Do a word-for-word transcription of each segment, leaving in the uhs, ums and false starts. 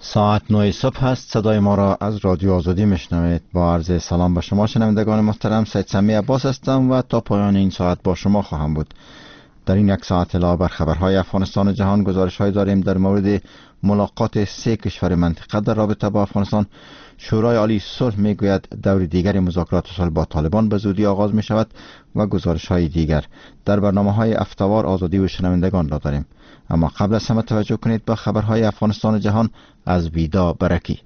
ساعت نه صبح است. صدای ما را از رادیو آزادی میشنوید. با عرض سلام به شما شنوندگان محترم، سید سمی عباس هستم و تا پایان این ساعت با شما خواهم بود. در این یک ساعت علاوه بر خبرهای افغانستان و جهان گزارش‌های داریم در مورد ملاقات سه کشور منطقه در رابطه با افغانستان. شورای عالی صلح میگوید دور دیگر مذاکرات صلح با طالبان به زودی آغاز می شود و گزارش‌های دیگر در برنامه‌های افتوار آزادی و شنوندگان را داریم. اما قبل از همه توجه کنید به خبرهای افغانستان و جهان از ویدا برکی.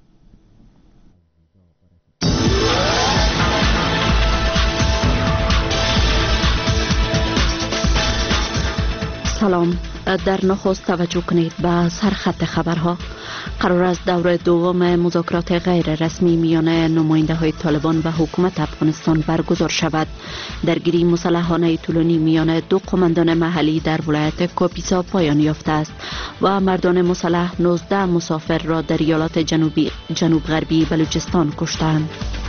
سلام. در نخست توجه کنید به سرخط خبرها. قرار است دور دوم مذاکرات غیر رسمی میان نماینده های طالبان و حکومت افغانستان برگزار شود. درگیری مسلحانه طولانی میان دو قماندان محلی در ولایت کاپیسا پایان یافته است و مردان مسلح نوزده مسافر را در ایالات جنوبی جنوب غربی بلوچستان کشتند.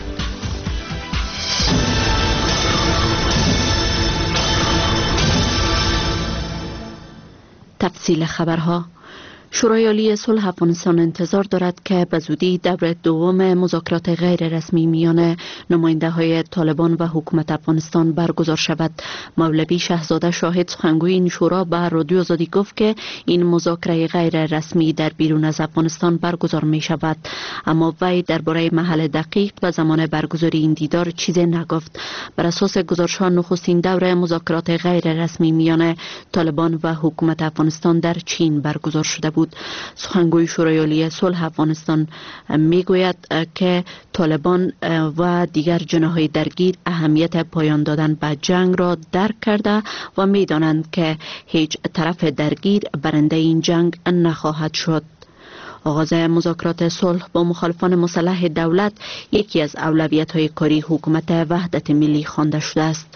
تفصیل خبرها. شورای عالی صلح افغانستان انتظار دارد که به زودی دور دوم مذاکرات غیر رسمی میان نماینده های طالبان و حکومت افغانستان برگزار شود. مولوی شهزاده شاهد سخنگوی این شورا به رادیو آزادی گفت که این مذاکره غیر رسمی در بیرون از افغانستان برگزار می شود، اما وی درباره محل دقیق و زمان برگزاری این دیدار چیزی نگفت. بر اساس گزارش‌ها نخستین دور مذاکرات غیر رسمی میان طالبان و حکومت افغانستان در چین برگزار شده بود. سخنگوی شورای عالی صلح افغانستان میگوید که طالبان و دیگر جناح‌های درگیر اهمیت پایان دادن به جنگ را درک کرده و میدانند که هیچ طرف درگیر برنده این جنگ نخواهد شد. آغاز مذاکرات صلح با مخالفان مسلح دولت یکی از اولویت‌های کاری حکومت وحدت ملی خوانده شده است.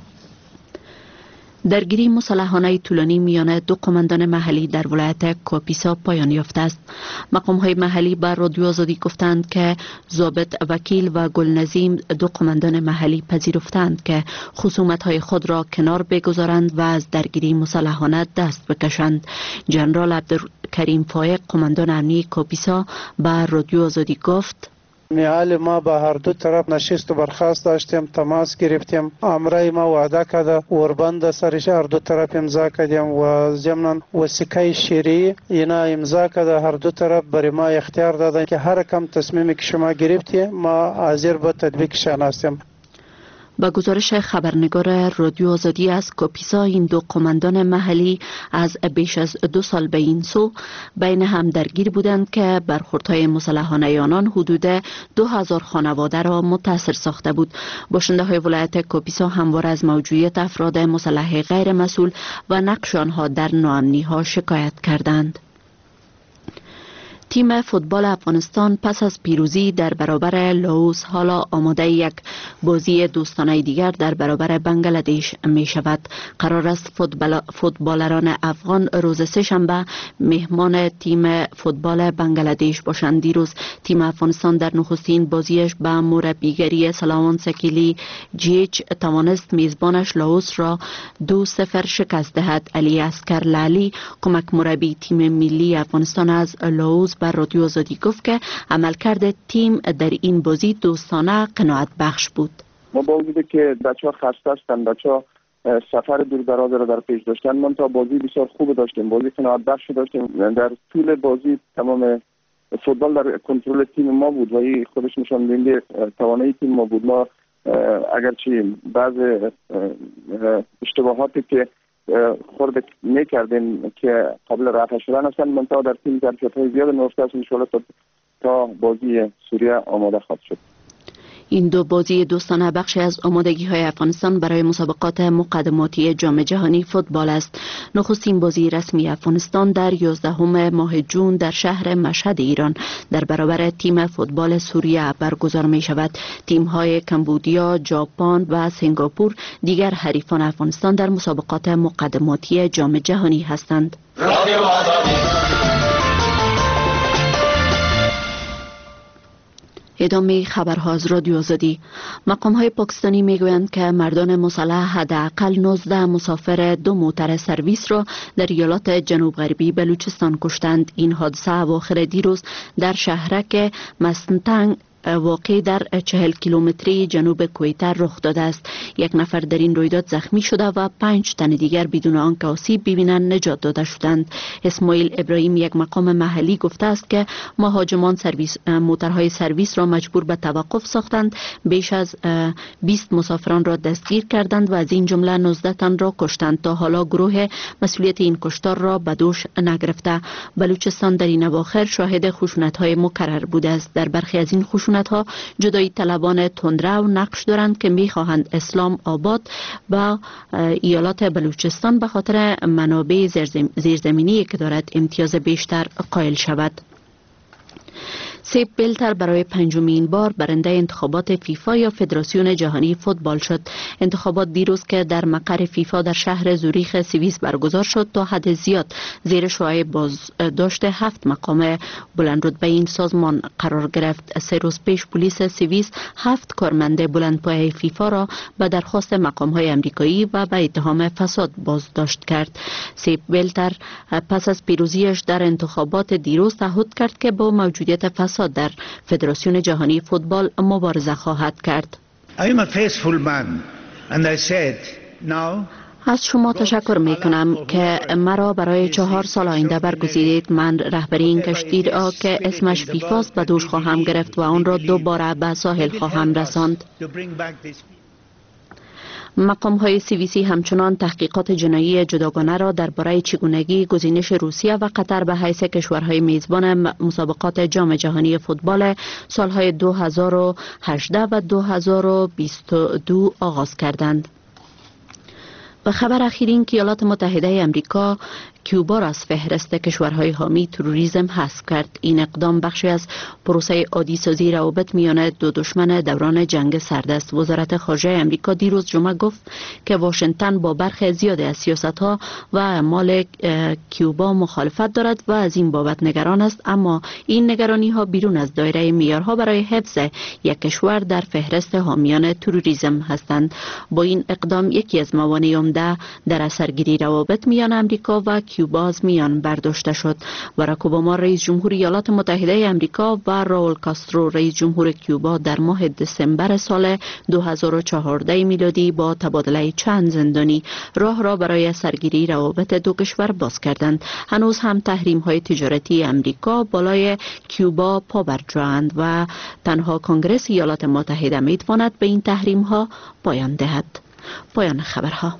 درگیری مسلحانه طولانی میان دو قماندان محلی در ولایت کاپیسا پایان یافته است. مقام‌های محلی بر رادیو آزادی گفتند که ضابط وکیل و گلنظیم دو قماندان محلی پذیرفتند که خصومت‌های خود را کنار بگذارند و از درگیری مسلحانه دست بکشند. جنرال عبدالکریم فایق قماندان امنی کاپیسا بر رادیو آزادی گفت: میال ما با هر دو طرف نشست و برخاست داشتیم، تماس گرفتیم، امرای ما وعده کرده وربند سرش هر دو طرف امضا کردیم و ضمن وثیقه شرعی اینا امضا کرده. هر دو طرف برای ما اختیار دادن که هر کم تصمیمی که شما گرفتی ما حاضر به تطبیقشان هستیم. با گزارش خبرنگار رادیو آزادی از کاپیسا، این دو قماندان محلی از بیش از دو سال به این سو بین هم درگیر بودند که برخوردهای مسلحانه آنان حدود دو هزار خانواده را متاثر ساخته بود. باشنده های ولایت کاپیسا همواره از موجودیت افراد مسلح غیر مسئول و نقش آنها در ناامنی ها شکایت کردند. تیم فوتبال افغانستان پس از پیروزی در برابر لاوس حالا آماده یک بازی دوستانه دیگر در برابر بنگلادش می شود. قرار است فوتبال فوتبالران افغان روز سه‌شنبه مهمان تیم فوتبال بنگلادش باشند. دیروز تیم افغانستان در نخستین بازیش با مربیگری سلامان سکیلی جیچ توانست میزبانش لاوس را دو صفر شکست دهد. علی عسکر لالی کمک مربی تیم ملی افغانستان از لاوس بر رادیو آزادی گفت که عملکرد تیم در این بازی دوستانه قناعت بخش بود. ما با وجود که بچه‌ها خسته هستن، بچه‌ها سفر دور دراز را در پیش داشتن، ما تا بازی بسیار خوب داشتیم، بازی قناعت بخش داشتیم. در طول بازی تمام فوتبال در کنترل تیم ما بود و این خودش نشان دهنده توانایی تیم ما بود. ما اگرچه بعض اشتباهاتی که خورده میکردیم که قابل رفع شدن هستند، منتها در تیم ظرفیت‌های زیاد نوشته است. انشاءالله تا بازی سوریه آماده خواهد شد. این دو بازی دوستانه بخشی از آمادگی های افغانستان برای مسابقات مقدماتی جام جهانی فوتبال است. نخستین بازی رسمی افغانستان در یازدهم ماه جون در شهر مشهد ایران در برابر تیم فوتبال سوریه برگزار می شود. تیم های کمبودیا، ژاپن و سنگاپور دیگر حریفان افغانستان در مسابقات مقدماتی جام جهانی هستند. ادامه خبرها از رادیو آزادی. مقام های پاکستانی میگویند که مردان مسلح حداقل نوزده مسافر دو موتر سرویس را در ایالات جنوب غربی بلوچستان کشتند. این حادثه اواخر دیروز در شهرک مستنگ واقع در چهل کیلومتری جنوب کویته رخ داده است. یک نفر در این رویداد زخمی شده و پنج تن دیگر بدون آنکه آسیب ببینند نجات داده شدند. اسماعیل ابراهیم، یک مقام محلی، گفته است که مهاجمان سرویس موترهای سرویس را مجبور به توقف ساختند. بیش از بیست مسافران را دستگیر کردند و از این جمله نوزده تن را کشتند. تا حالا گروه مسئولیت این کشتار را به دوش نگرفته. بلوچستان در این اواخر شاهد خشونت‌های مکرر بوده است. در برخی از این خشونت ها جدایی طلبان تندرو نقش دارند که میخواهند اسلام آباد و ایالات بلوچستان به خاطر منابع زیرزمینی که دارد امتیاز بیشتر قائل شود. سیپ بلتر برای پنجمین بار برنده انتخابات فیفا یا فدراسیون جهانی فوتبال شد. انتخابات دیروز که در مقر فیفا در شهر زوریخ سوئیس برگزار شد تا حد زیاد زیر شعاع بازداشت هفت مقام بلندرتبه این سازمان قرار گرفت. سه روز پیش پلیس سوئیس هفت کارمند بلندپایه فیفا را به درخواست مقام‌های آمریکایی و به اتهام فساد بازداشت کرد. سیپ بلتر پس از پیروزیش در انتخابات دیروز تعهد کرد که با موجودیت فساد در فدراسیون جهانی فوتبال مبارزه خواهد کرد. I am a faithful man and I said now از شما تشکر می کنم که مرا برای چهار سال آینده برگزیدید. من رهبری این کشتی را که اسمش فیفاست به دوش خواهم گرفت و آن را دوباره به ساحل خواهم رساند. مقام های سوئیسی همچنان تحقیقات جنایی جداگانه را درباره چگونگی گزینش روسیه و قطر به حیث کشورهای میزبان مسابقات جام جهانی فوتبال سالهای دو هزار و هجده و دو هزار و بیست و دو آغاز کردند. و خبر اخیر این که ایالات متحده آمریکا کیوبا را از فهرست کشورهای حامی تروریسم حذف کرد. این اقدام بخشی از پروسه عادی سازی روابط میان دو دشمن دوران جنگ سرد است. وزارت خارجه آمریکا دیروز جمعه گفت که واشنگتن با برخی زیاد از سیاست‌ها و اعمال کیوبا مخالفت دارد و از این بابت نگران است، اما این نگرانی‌ها بیرون از دایره معیارها برای حفظ یک کشور در فهرست حامیان تروریسم هستند. با این اقدام یکی از موانع عمده در اثرگیری روابط میان آمریکا و کیوبا از میان برداشته شد. باراک اوباما رئیس جمهور ایالات متحده آمریکا و راول کاسترو رئیس جمهور کیوبا در ماه دسامبر سال دو هزار و چهارده میلادی با تبادله چند زندانی راه را برای سرگیری روابط دو کشور باز کردند. هنوز هم تحریم های تجارتی آمریکا بالای کیوبا پابرجااند و تنها کنگره ایالات متحده میتواند به این تحریم ها پایان دهد. پایان خبرها.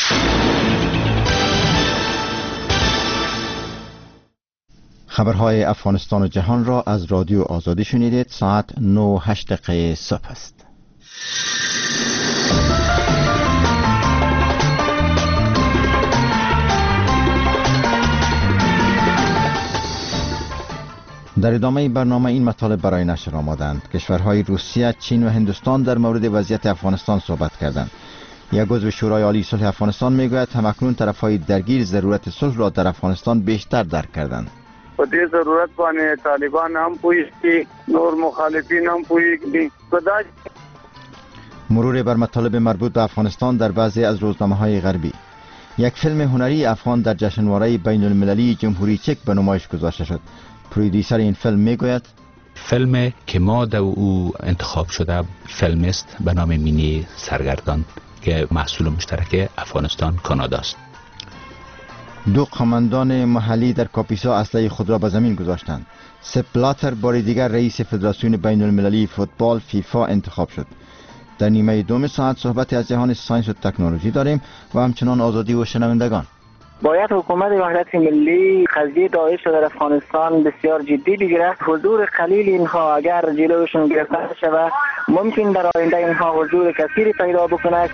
خبرهای افغانستان و جهان را از رادیو آزادی شنیدید. ساعت نه و هشت دقیقه صبح است. در ادامه برنامه این مطالب برای نشر آمدند. کشورهای روسیه، چین و هندوستان در مورد وضعیت افغانستان صحبت کردند. یک عضو شورای عالی صلح افغانستان میگوید همکنون طرفهای درگیر ضرورت صلح را در افغانستان بیشتر درک کردند. په دې ضرورت باندې طالبان هم پوهیږي، نور مخالفین هم پوهیږي. مرور بر مطالب مربوط به افغانستان در بعضی از روزنامه‌های غربی. یک فیلم هنری افغان در جشنواره بین المللی جمهوری چک به نمایش گذاشته شد. پرودیوسر این فیلم میگوید فیلم که ماد او انتخاب شده فیلم است به نام مینی سرگردان که محصول مشترک افغانستان کانادا است. دو قماندان محلی در کاپیسا اسلحه خود را به زمین گذاشتند. سپ بلاتر بار دیگر رئیس فدراسیون بین المللی فوتبال فیفا انتخاب شد. در نیمه دوم ساعت صحبت از جهان ساینس و تکنولوژی داریم و همچنان آزادی و شنوندگان. باید حکومت وحدت ملی قضیه داعش در افغانستان بسیار جدی بگیرد. حضور قلیل اینها اگر جلوشون گرفته شود ممکن در آینده اینها حضور کثیری پیدا بکنند.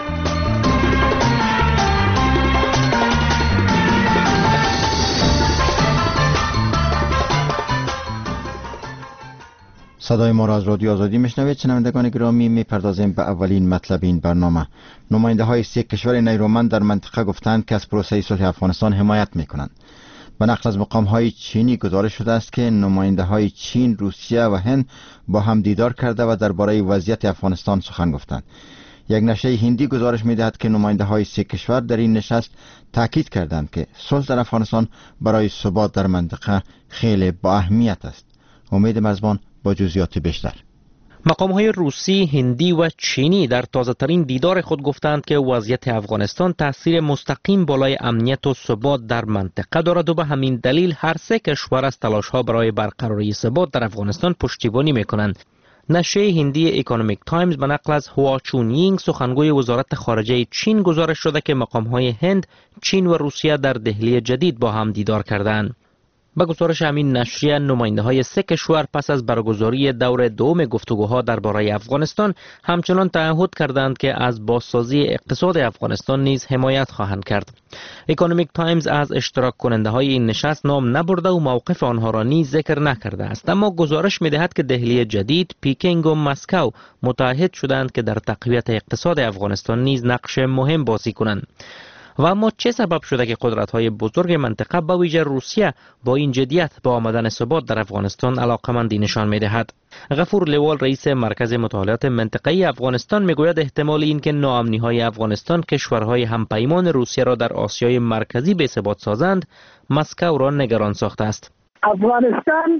صدای ما را از رادیو آزادی میشنوید. شنوندگان گرامی، میپردازیم به اولین مطلب این برنامه. نماینده های سی کشور نیرومند در منطقه گفتند که از پروسه صلح افغانستان حمایت میکنند. به نقل از مقام‌های چینی گزارش شده است که نماینده‌های چین، روسیه و هند با هم دیدار کرده و درباره وضعیت افغانستان سخن گفتند. یک نشریه هندی گزارش می‌دهد که نماینده‌های سه کشور در این نشست تاکید کردند که صلح در افغانستان برای ثبات در منطقه خیلی با اهمیت است. امید مرزبان با جزئیات بیشتر. مقام‌های روسی، هندی و چینی در تازه‌ترین دیدار خود گفتند که وضعیت افغانستان تأثیر مستقیم بالای امنیت و ثبات در منطقه دارد و به همین دلیل هر سه کشور از تلاش‌ها برای برقراری ثبات در افغانستان پشتیبانی می‌کنند. نشریه هندی اکونومیک تایمز به نقل از هوا چونیینگ سخنگوی وزارت خارجه چین گزارش شده که مقام‌های هند، چین و روسیه در دهلی جدید با هم دیدار کردند. با گزارش همین نشریه، نماینده‌های سه کشور پس از برگزاری دور دوم گفتگوها درباره افغانستان همچنان تعهد کردند که از بازسازی اقتصاد افغانستان نیز حمایت خواهند کرد. اکونومیک تایمز از اشتراک کننده های این نشست نام نبرده و موقف آنها را نیز ذکر نکرده است، اما گزارش می‌دهد که دهلی جدید، پیکنگ و مسکو متحد شدند که در تقویت اقتصاد افغانستان نیز نقش مهم بازی کنند. و اما چه سبب شده که قدرت‌های بزرگ منطقه به ویژه روسیه با این جدیت با آمدن ثبات در افغانستان علاقمندی نشان می‌دهد؟ غفور لیوال، رئیس مرکز مطالعات منطقه‌ای افغانستان، میگوید احتمال این که ناامنی‌های افغانستان کشورهای همپیمان روسیه را در آسیای مرکزی بی‌ثبات سازند، مسکو را نگران ساخته است. افغانستان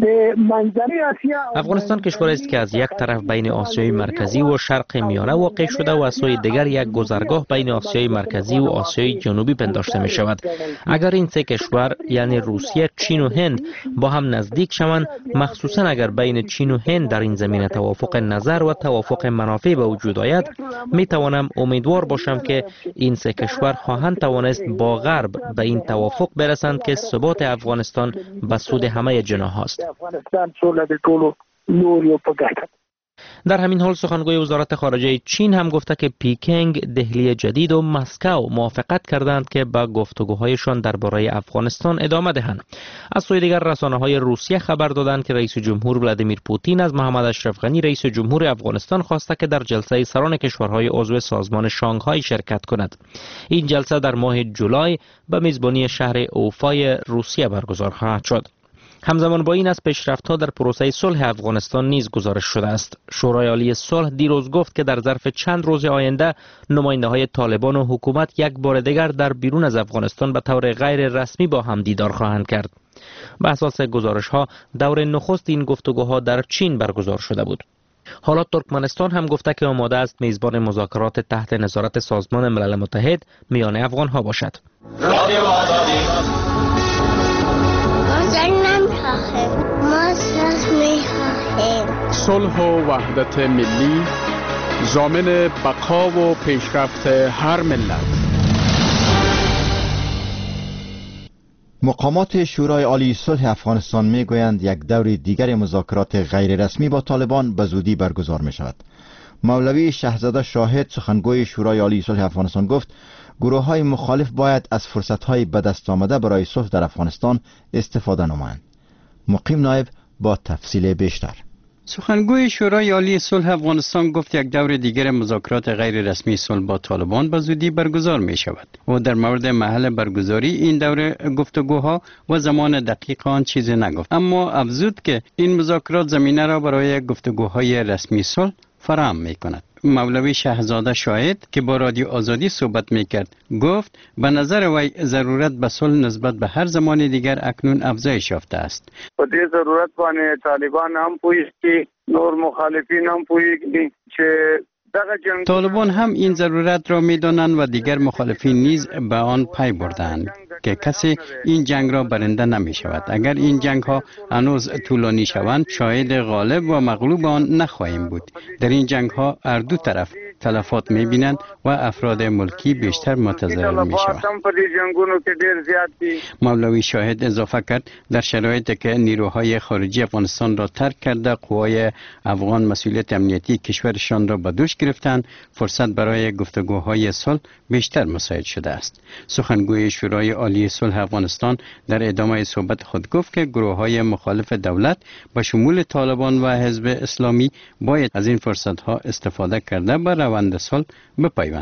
افغانستان کشوری است که از یک طرف بین آسیای مرکزی و شرق میانه واقع شده و از سوی دیگر یک گذرگاه بین آسیای مرکزی و آسیای جنوبی پنداشته می شود. اگر این سه کشور یعنی روسیه، چین و هند با هم نزدیک شوند، مخصوصا اگر بین چین و هند در این زمینه توافق نظر و توافق منافع به وجود آید، می توانم امیدوار باشم که این سه کشور خواهند توانست با غرب به این توافق برسند که ثبات افغانستان به سود همه جناح است. در همین حال سخنگوی وزارت خارجه چین هم گفته که پیکنگ، دهلی جدید و مسکو موافقت کردند که با گفتگوهایشان درباره افغانستان ادامه دهند. از سوی دیگر رسانه‌های روسیه خبر دادند که رئیس جمهور ولادیمیر پوتین از محمد اشرف غنی رئیس جمهور افغانستان خواسته که در جلسه سران کشورهای عضو سازمان شانگهای شرکت کند. این جلسه در ماه جولای به میزبانی شهر اوفای روسیه برگزار خواهد شد. همزمان با این از پیشرفت‌ها در پروسه صلح افغانستان نیز گزارش شده است. شورای عالی صلح دیروز گفت که در ظرف چند روز آینده نماینده‌های طالبان و حکومت یک بار دیگر در بیرون از افغانستان به طور غیر رسمی با هم دیدار خواهند کرد. به اساس گزارش‌ها دور نخست این گفتگوها در چین برگزار شده بود. حالا ترکمنستان هم گفته که آماده است میزبان مذاکرات تحت نظارت سازمان ملل متحد میان افغان‌ها باشد. ما صلح می‌خواهیم. صلح و وحدت ملی ضامن بقا و پیشرفت هر ملت. مقامات شورای عالی صلح افغانستان میگویند یک دور دیگر مذاکرات غیر رسمی با طالبان به زودی برگزار می شود. مولوی شهزاده شاهد، سخنگوی شورای عالی صلح افغانستان، گفت گروه های مخالف باید از فرصت های به دست آمده برای صلح در افغانستان استفاده نمایند. مقیم نایب با تفصیل بیشتر. سخنگوی شورای عالی صلح افغانستان گفت یک دور دیگر مذاکرات غیر رسمی صلح با طالبان به زودی برگزار می شود و در مورد محل برگزاری این دور گفتگوها و زمان دقیق آن چیزی نگفت، اما افزود که این مذاکرات زمینه را برای گفتگوهای رسمی صلح فراهم می کند. مولوی شهزاده شاهد که با رادیو آزادی صحبت میکرد گفت به نظر وی ضرورت به صلح نسبت به هر زمان دیگر اکنون افزایش یافته است. په دې ضرورت باندې طالبان هم پوهیږي، نور مخالفین هم پوهیږي چې طالبان هم این ضرورت را می‌دانند و دیگر مخالفین نیز به آن پی بردند که کسی این جنگ را برنده نمی شود. اگر این جنگ ها هنوز طولانی شوند شاید غالب و مغلوب آن نخواهیم بود. در این جنگ ها هر دو طرف تلفات می بینند و افراد ملکی بیشتر متضرر می شوند. مولوی شاهد اضافه کرد در شرایطی که نیروهای خارجی افغانستان را ترک کرده قوای افغان مسئولیت امنیتی کشورشان را به دوش گرفتند، فرصت برای گفتگوهای صلح بیشتر مساعد شده است. سخنگوی شورای عالی صلح افغانستان در ادامه صحبت خود گفت که گروه‌های مخالف دولت با شمول طالبان و حزب اسلامی باید از این فرصت‌ها استفاده کرده به روند صلح بپیوندند.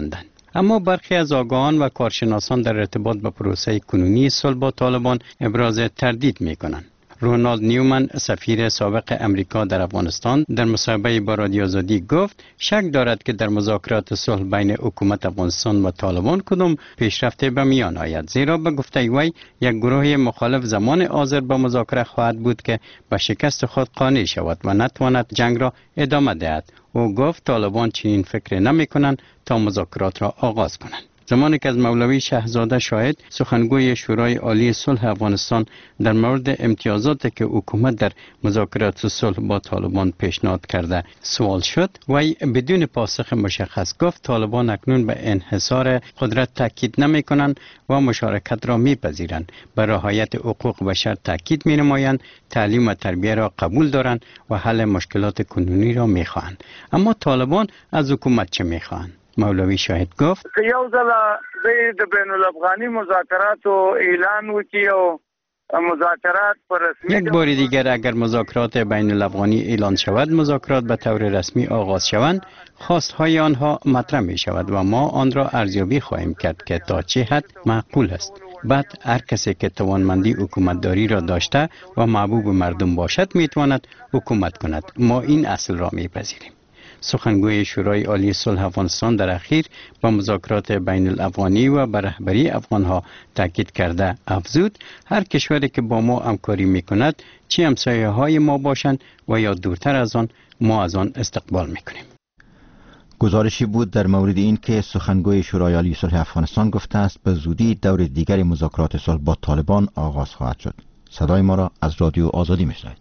اما برخی از آگاهان و کارشناسان در ارتباط با پروسه کنونی صلح با طالبان ابراز تردید می‌کنند. رونالد نیومن سفیر سابق امریکا در افغانستان در مصاحبه با رادیو آزادی گفت شک دارد که در مذاکرات صلح بین حکومت افغانستان و طالبان کدام پیشرفته به میان آید، زیرا به گفته وی یک گروه مخالف زمان حاضر به مذاکره خواهد بود که به شکست خود قانع شود و نتواند جنگ را ادامه دهد. او گفت طالبان چنین فکر نمی کنند تا مذاکرات را آغاز کنند. زمانی که از مولوی شهزاده شاهد سخنگوی شورای عالی صلح افغانستان در مورد امتیازاتی که حکومت در مذاکرات صلح با طالبان پیشنهاد کرده سوال شد، وی بدون پاسخ مشخص گفت طالبان اکنون به انحصار قدرت تاکید نمی کنند و مشارکت را می پذیرند، به رعایت حقوق بشر تاکید می نمایند، تعلیم و تربیه را قبول دارند و حل مشکلات کنونی را می خواهند. اما طالبان از حکومت چه می خواهند؟ مولوی شاهد گفت که یو ځل د بین الافغاني مذاکراتو اعلان وکړي او مذاکرات پر رسمی یک بار دیگر اگر مذاکرات بین الافغانی اعلان شود، مذاکرات به طور رسمی آغاز شوند، خواستهای آنها مطرح می شود و ما آن را ارزیابی خواهیم کرد که تا چه حد معقول است. بعد هر کسی که توانمندی حکومتداری را داشته و محبوب مردم باشد می تواند حکومت کند. ما این اصل را می پذیریم. سخنگوی شورای عالی صلح افغانستان در اخیر با مذاکرات بین الافغانی و بر رهبری افغانها تاکید کرده افزود هر کشوری که با ما همکاری میکند، چه همسایه های ما باشند و یا دورتر از آن، ما از آن استقبال میکنیم. گزارشی بود در مورد این که سخنگوی شورای عالی صلح افغانستان گفته است به زودی دور دیگر مذاکرات صلح با طالبان آغاز خواهد شد. صدای ما را از رادیو آزادی میشنوید.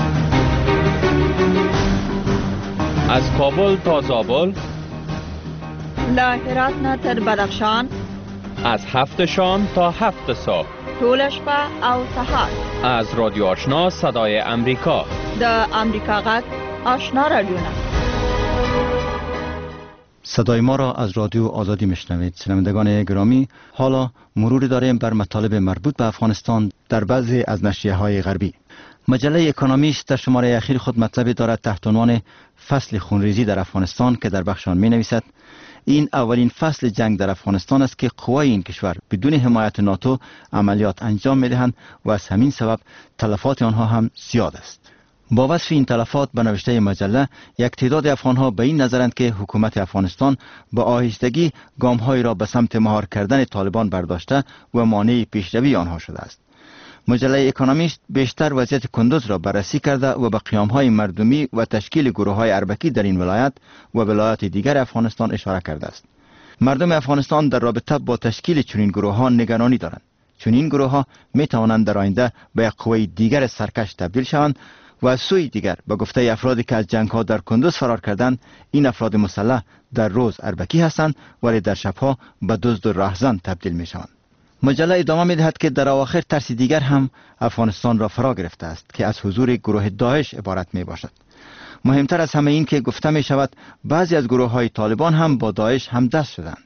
از کابل تا زابل، له هرات نه تر بدخشان، از هفت شام تا هفت صبح، ټوله شپه او سهار، از رادیو آشنا صدای امریکا، د امریکا غږ آشنا رادیو. صدای ما را از رادیو آزادی میشنوید. شنوندگان گرامی، حالا مروری داریم بر مطالب مربوط به افغانستان در بعضی از نشریه های غربی. مجله اکونومیست در شماره اخیر خود مطلبی دارد تحت عنوان فصل خونریزی در افغانستان که در بخش آن می نویسد این اولین فصل جنگ در افغانستان است که قوای این کشور بدون حمایت ناتو عملیات انجام می دهند و از همین سبب تلفات آنها هم زیاد است. با وصف این تلفات به نوشته مجله، یک تعداد افغانها به این نظرند که حکومت افغانستان با آهستگی گام‌هایی را به سمت مهار کردن طالبان برداشته و مانع پیشروی آنها شده است. مجله اکونومیست بیشتر وضعیت کندوز را بررسی کرده و به قیام‌های مردمی و تشکیل گروه‌های اربکی در این ولایت و ولایات دیگر افغانستان اشاره کرده است. مردم افغانستان در رابطه با تشکیل چنین گروه‌ها نگرانی دارند، چون این گروه‌ها می‌توانند در آینده به یک قوه دیگر سرکش تبدیل شوند و از سوی دیگر به گفته افرادی که از جنگ‌ها در کندوز فرار کردند، این افراد مسلح در روز اربکی هستند ولی در شب‌ها به دزد و راهزن تبدیل می‌شوند. مجله ادامه می‌دهد که در اواخر ترس دیگر هم افغانستان را فرا گرفته است که از حضور گروه داعش عبارت می باشد. مهمتر از همه این که گفته می شود بعضی از گروه‌های طالبان هم با داعش هم دست شدند.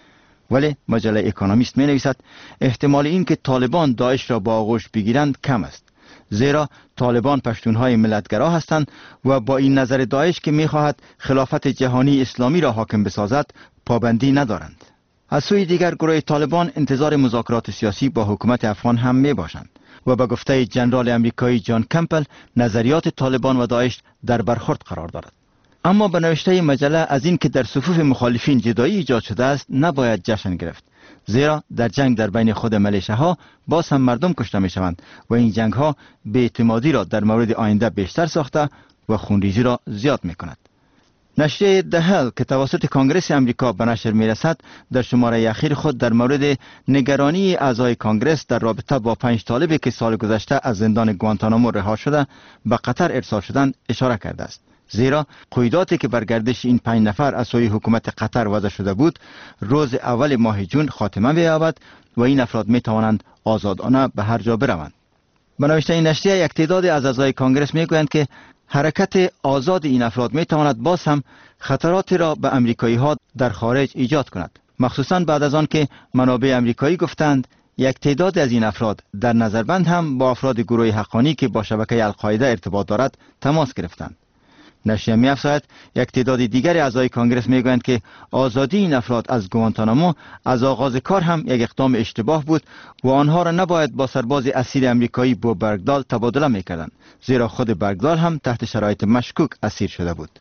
ولی مجله اکونومیست می نویسد احتمال این که طالبان داعش را با آغوش بگیرند کم است، زیرا طالبان پشتونهای ملتگرا هستند و با این نظر داعش که می خواهد خلافت جهانی اسلامی را حاکم بسازد پابندی ندارند. از سوی دیگر گروه طالبان انتظار مذاکرات سیاسی با حکومت افغان هم می باشند و به گفته جنرال امریکایی جان کمپل نظریات طالبان و داعش در برخورد قرار دارد. اما به نوشته مجله از این که در صفوف مخالفین جدایی ایجاد شده است نباید جشن گرفت، زیرا در جنگ در بین خود ملیشه ها باز هم مردم کشته می شوند و این جنگ ها بی‌اعتمادی را در مورد آینده بیشتر ساخته و خونریزی را زیاد می کند. نشریه دهل که توسط کانگرس امریکا به نشر می رسد در شماره اخیر خود در مورد نگرانی اعضای کانگرس در رابطه با پنج طالبی که سال گذشته از زندان گوانتانامو رها شده به قطر ارسال شدند اشاره کرده است، زیرا قیوداتی که بر گردش این پنج نفر از سوی حکومت قطر وضع شده بود روز اول ماه جون خاتمه بیابد و این افراد می توانند آزادانه به هر جا بروند. به نوشته این نشریه یک تعداد از اعضای کانگرس می گویند که حرکت آزاد این افراد می تواند باز هم خطراتی را به امریکایی ها در خارج ایجاد کند، مخصوصا بعد از آن که منابع امریکایی گفتند یک تعداد از این افراد در نظربند هم با افراد گروه حقانی که با شبکه القاعده ارتباط دارد تماس گرفتند. نشریه می‌افزاید یک تعداد دیگری اعضای کنگره میگویند که آزادی این افراد از گوانتانامو از آغاز کار هم یک اقدام اشتباه بود و آنها را نباید با سرباز اسیر امریکایی بو برگدال تبادله میکردند، زیرا خود برگدال هم تحت شرایط مشکوک اسیر شده بود.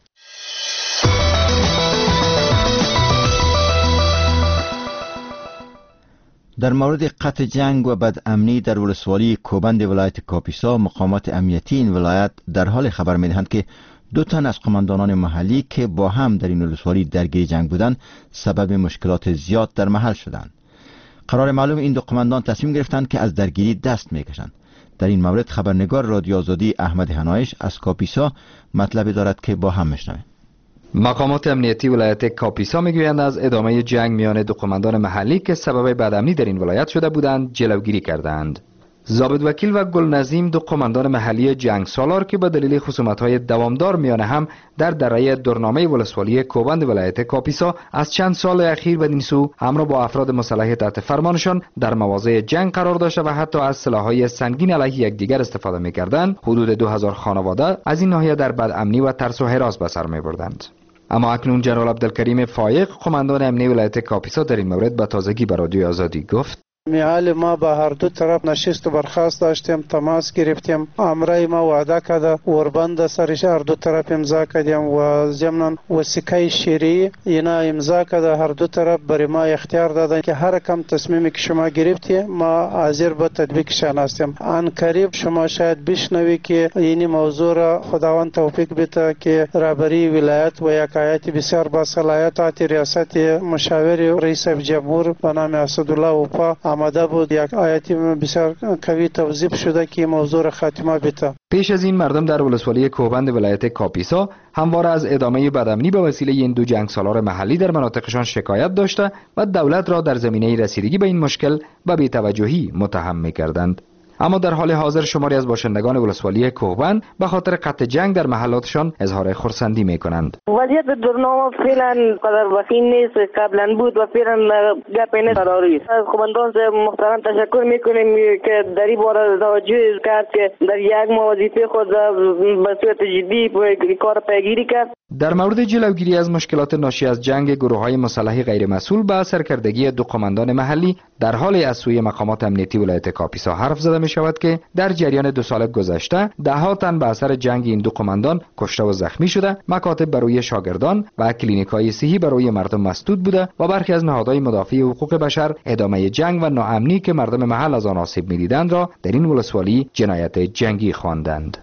در مورد قطع جنگ و بدامنی در ولسوالی کوبند ولایت کاپیسا، مقامات امنیتی این ولایت در حال خبر می‌دهند که دو تن از قماندانان محلی که با هم در این ولسوالی درگیر جنگ بودند سبب مشکلات زیاد در محل شدند. قرار معلوم این دو قماندان تصمیم گرفتند که از درگیری دست میکشند. در این مورد خبرنگار رادیو آزادی احمد هنایش از کاپیسا مطلبی دارد که با هم میشنویم. مقامات امنیتی ولایت کاپیسا میگویند از ادامه جنگ میان دو قماندان محلی که سبب بدامنی در این ولایت شده بودند جلوگیری کردند. ضابط وکیل و گل نظیم، دو قماندان محلی جنگ سالار که به دلیل خصومت‌های دوامدار میان هم در دره درنامه ولسوالی کوبند ولایت کاپیسا از چند سال اخیر بدین سو همراه با افراد مسلح تحت فرمانشان در مواضع جنگ قرار داشته و حتی از سلاح‌های سنگین علیه یکدیگر استفاده می‌کردند، حدود دو هزار خانواده از این ناحیه در بدامنی و ترس و هراس به سر می‌بردند. اما اکنون جنرال عبدالکریم فایق، قماندان امنی ولایت کاپیسا، در این مورد به تازگی به رادیو آزادی گفت: میال ما با هر دو طرف نشست و برخاست داشتیم، تماس گرفتیم، امرای ما وعده کرده وربند سرش هر دو طرف امضا کردیم و ضمن وثیقه شرعی اینا امضا کرده، هر دو طرف برای ما اختیار دادن که هر کم تصمیمی که شما گرفتی ما حاضر به تطبیقشان هستیم. آن قریب شما شاید بشنوی که این موضوع را خداوند توفیق بده که رهبری ولایت و یک هیئت بسیار با صلاحیت تحت ریاست مشاور رئیس جمهور به نام اسدالله اوپا آماده بود، یک آیتی بسیار قوی توضیح شده که موضوع خاتمه بده. پیش از این مردم در ولسوالی کوبند ولایت کاپیسا همواره از ادامه بدامنی به وسیله این دو جنگ سالار محلی در مناطقشان شکایت داشته و دولت را در زمینه رسیدگی به این مشکل به بی‌توجهی متهم می‌کردند. اما در حال حاضر شماری از باشندگان ولسوالی کوبند به خاطر قطع جنگ در محلاتشان اظهار خرسندی می‌کنند. وضعیت درنامه فعلا قدر وخیم نیست، قبلا بود و فعلا گپ نیست. قراری از قماندان محترم تشکر می‌کنیم که در این باره توجه کرد که در یک وظیفه خود به صورت جدی کار پیگیری کرد. در مورد جلوگیری از مشکلات ناشی از جنگ، گروه‌های مسلح غیر مسئول به سرکردگی دو قماندان محلی در حال از سوی مقامات امنیتی ولایت کاپیسا حرف زده می شود که در جریان دو سال گذشته ده ها تن به اثر جنگ این دو قماندان کشته و زخمی شده، مکاتب برای شاگردان و کلینیک‌های صحی برای مردم مسدود بوده و برخی از نهادهای مدافع حقوق بشر ادامه جنگ و ناامنی که مردم محل از آن آسیب می‌دیدند را در این ولسوالی جنایت جنگی خواندند.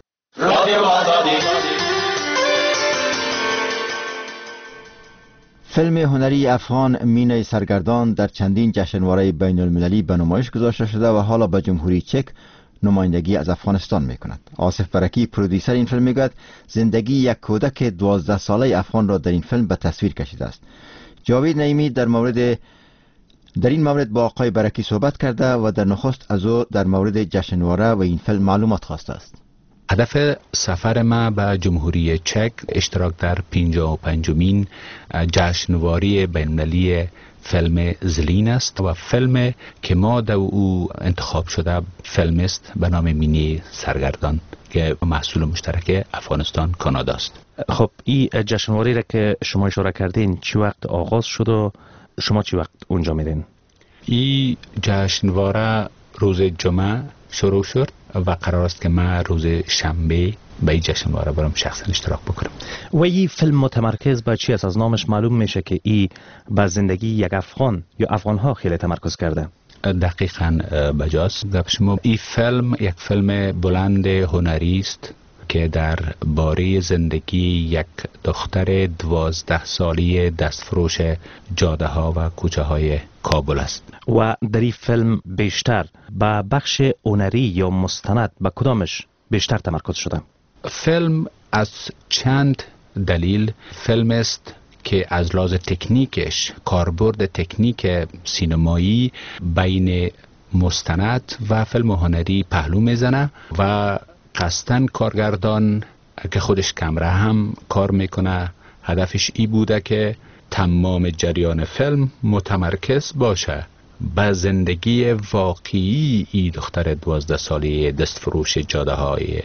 فیلم هنری افغان مینای سرگردان در چندین جشنواره بین المللی به نمایش گذاشته شده و حالا به جمهوری چک نمایندگی از افغانستان می کند. آصف برکی پرودیسر این فیلم میگوید زندگی یک کودک دوازده ساله افغان را در این فیلم به تصویر کشیده است. جاوید نعیمی در مورد در این مورد با آقای برکی صحبت کرده و در نخست از او در مورد جشنواره و این فیلم معلومات خواسته است. هدف سفر ما به جمهوری چک اشتراک در پنجاه و پنجمین جشنواره بین‌المللی فیلم زلین است و فیلم که ما در او انتخاب شده فیلم است به نام مینی سرگردان که محصول مشترک افغانستان کانادا است. خب این جشنواره را که شما اشاره کردین چی وقت آغاز شد و شما چی وقت اونجا میرین؟ این جشنواره روز جمعه شروع شد و قرار است که من روز شنبه به این جشنواره برم شخصا اشتراک بکنم. و این فیلم متمرکز به چی است؟ از نامش معلوم میشه که این به زندگی یک افغان یا افغانها خیلی تمرکز کرده. دقیقاً بجاست گپ شما. این فیلم یک فیلم بلند هنری است که در باره زندگی یک دختر دوازده سالی دستفروش جاده ها و کوچه های کابل است. و در این فیلم بیشتر به بخش هنری یا مستند به کدامش بیشتر تمرکز شده؟ فیلم از چند دلیل فیلم است که از لحاظ تکنیکش، کاربرد تکنیک سینمایی بین مستند و فیلم هنری پهلو میزنه و قصداً کارگردان که خودش کمره هم کار میکنه هدفش ای بوده که تمام جریان فیلم متمرکز باشه به زندگی واقعی ای دختر دوازده ساله دستفروش جاده های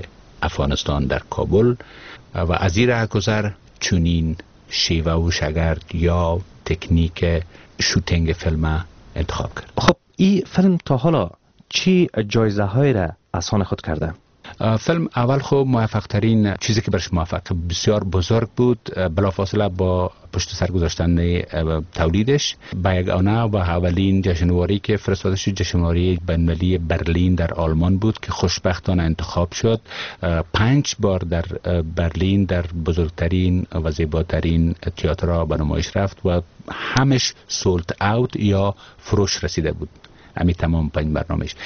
افغانستان در کابل و از این رهگذر چنین شیوه و شگرد یا تکنیک شوتینگ فیلم انتخاب کرد. خب این فیلم تا حالا چی جایزه های را از آن خود کرده؟ فیلم اول خب موفق ترین چیزی که برش موفق بسیار بزرگ بود، بلافاصله با پشت سر گذاشتن تولیدش به یگانه و اولین جشنواره که فرستاده شد جشنواره بین‌المللی برلین در آلمان بود که خوشبختانه انتخاب شد. پنج بار در برلین در بزرگترین و زیباترین تئاترها به نمایش رفت و همش سولد اوت یا فروش رسیده بود، همین تمام پنج برنامهش.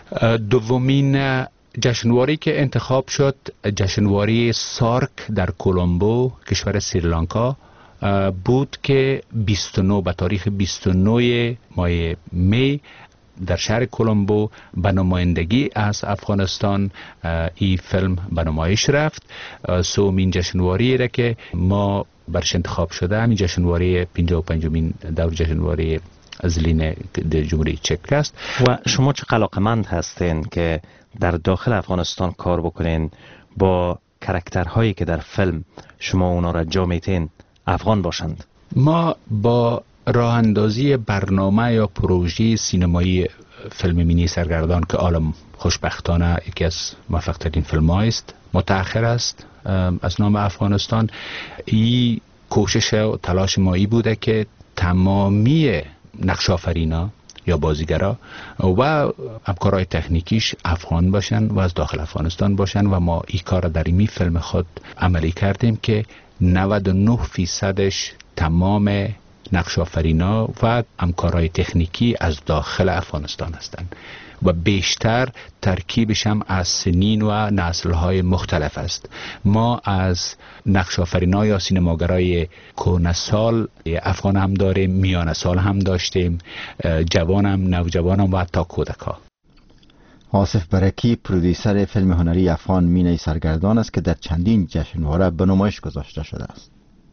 دومین جشنواره که انتخاب شد جشنواره سارک در کولومبو کشور سریلانکا بود که بیست و نه به تاریخ بیست و نه ماه می در شهر کولومبو به نمایندگی از افغانستان این فیلم به نمایش رفت. سومین جشنواره را که ما برش انتخاب شده همین جشنواره پنجاه و پنجمین دور جشنواره ازلین جمهوری چک است. و شما چه علاقمند هستین که در داخل افغانستان کار بکنین با کاراکترهایی که در فیلم شما اونا را جا میتین افغان باشند؟ ما با راه اندازی برنامه یا پروژه سینمایی فیلم مینی سرگردان که عالم خوشبختانه یکی از موفق ترین فیلم است متأخر است از نام افغانستان، این کوشش و تلاش ما ای بوده که تمامی نقش آفرینا یا بازیگرا و همکارای تکنیکیش افغان باشن و از داخل افغانستان باشن و ما این کار در این فیلم خود عملی کردیم که نود و نه فیصدش تمام نقش آفرینا و همکارای تکنیکی از داخل افغانستان هستند و بیشتر ترکیبش هم از سنین و نسل‌های مختلف است. ما از نقش آفرینا یا سینماگرای کهنه سال افغان هم داریم، میانه سال هم داشتیم، جوان هم، نوجوان هم و حتی کودک‌ها. آصف برکی پرودیسر فیلم هنری افغان مینی سرگردان است که در چندین جشنواره به نمایش گذاشته شده است.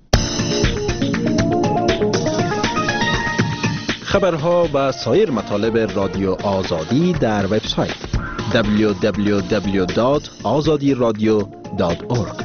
خبرها و سایر مطالب رادیو آزادی در وبسایت دبلیو دبلیو دبلیو دات آزادی رادیو دات اورگ.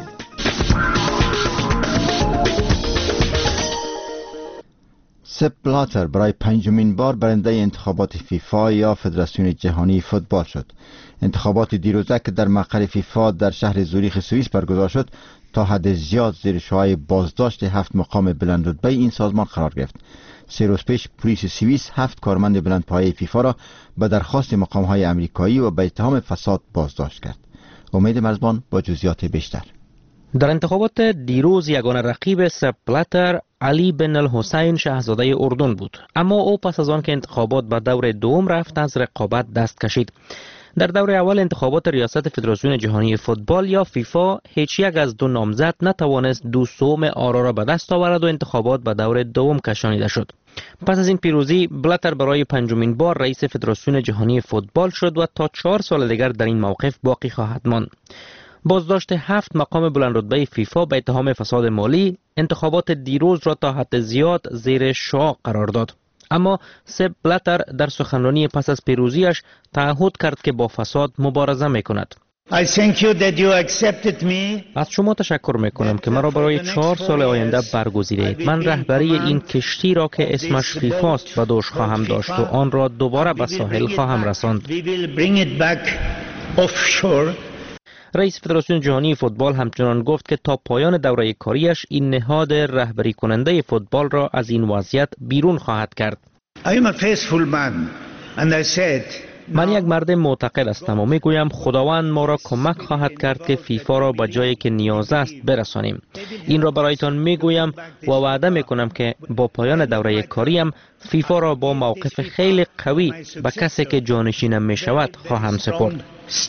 سپ بلاتر برای پنجمین بار برنده انتخابات فیفا یا فدراسیون جهانی فوتبال شد. انتخابات دیروزه که در مقر فیفا در شهر زوریخ سوئیس برگزار شد تا حد زیاد زیر شعاع بازداشت هفت مقام بلندرتبه این سازمان قرار گرفت. سه روز پیش پلیس سوئیس هفت کارمند بلندپایه فیفا را به درخواست مقام‌های آمریکایی و به اتهام فساد بازداشت کرد. امید مرزبان با جزئیات بیشتر. در انتخابات دیروز یگانه رقیب سپ بلاتر علی بن الحسین شاهزاده اردن بود، اما او پس از آن که انتخابات به دور دوم رفت از رقابت دست کشید. در دور اول انتخابات ریاست فدراسیون جهانی فوتبال یا فیفا هیچ یک از دو نامزد نتوانست دو سوم آرا را به دست آورد و انتخابات به دور دوم کشانیده شد. پس از این پیروزی بلاتر برای پنجمین بار رئیس فدراسیون جهانی فوتبال شد و تا چهار سال دیگر در این موقف باقی خواهد ماند. بازداشت هفت مقام بلندرتبه فیفا به اتهام فساد مالی انتخابات دیروز را تا حد زیاد زیر شعاع قرار داد. اما سپ بلاتر در سخنرانی پس از پیروزیش تعهد کرد که با فساد مبارزه میکند. I thank you that you accepted me. از شما تشکر میکنم که مرا برای چهار سال آینده برگزیدید. من رهبری این کشتی را که اسمش فیفاست به دوش خواهم داشت و آن را دوباره به ساحل خواهم رساند. We will bring it back offshore. رئیس فدراسیون جهانی فوتبال همچنان گفت که تا پایان دوره کاریش این نهاد رهبری کننده فوتبال را از این وضعیت بیرون خواهد کرد. I am a faithful man and I said من یک مرد معتقد هستم و میگویم خداوند ما را کمک خواهد کرد که فیفا را به جایی که نیاز است برسانیم. این را برایتان میگویم و وعده میکنم که با پایان دوره کاریم فیفا را با موقف خیلی قوی به کسی که جانشینم میشود خواهم سپرد.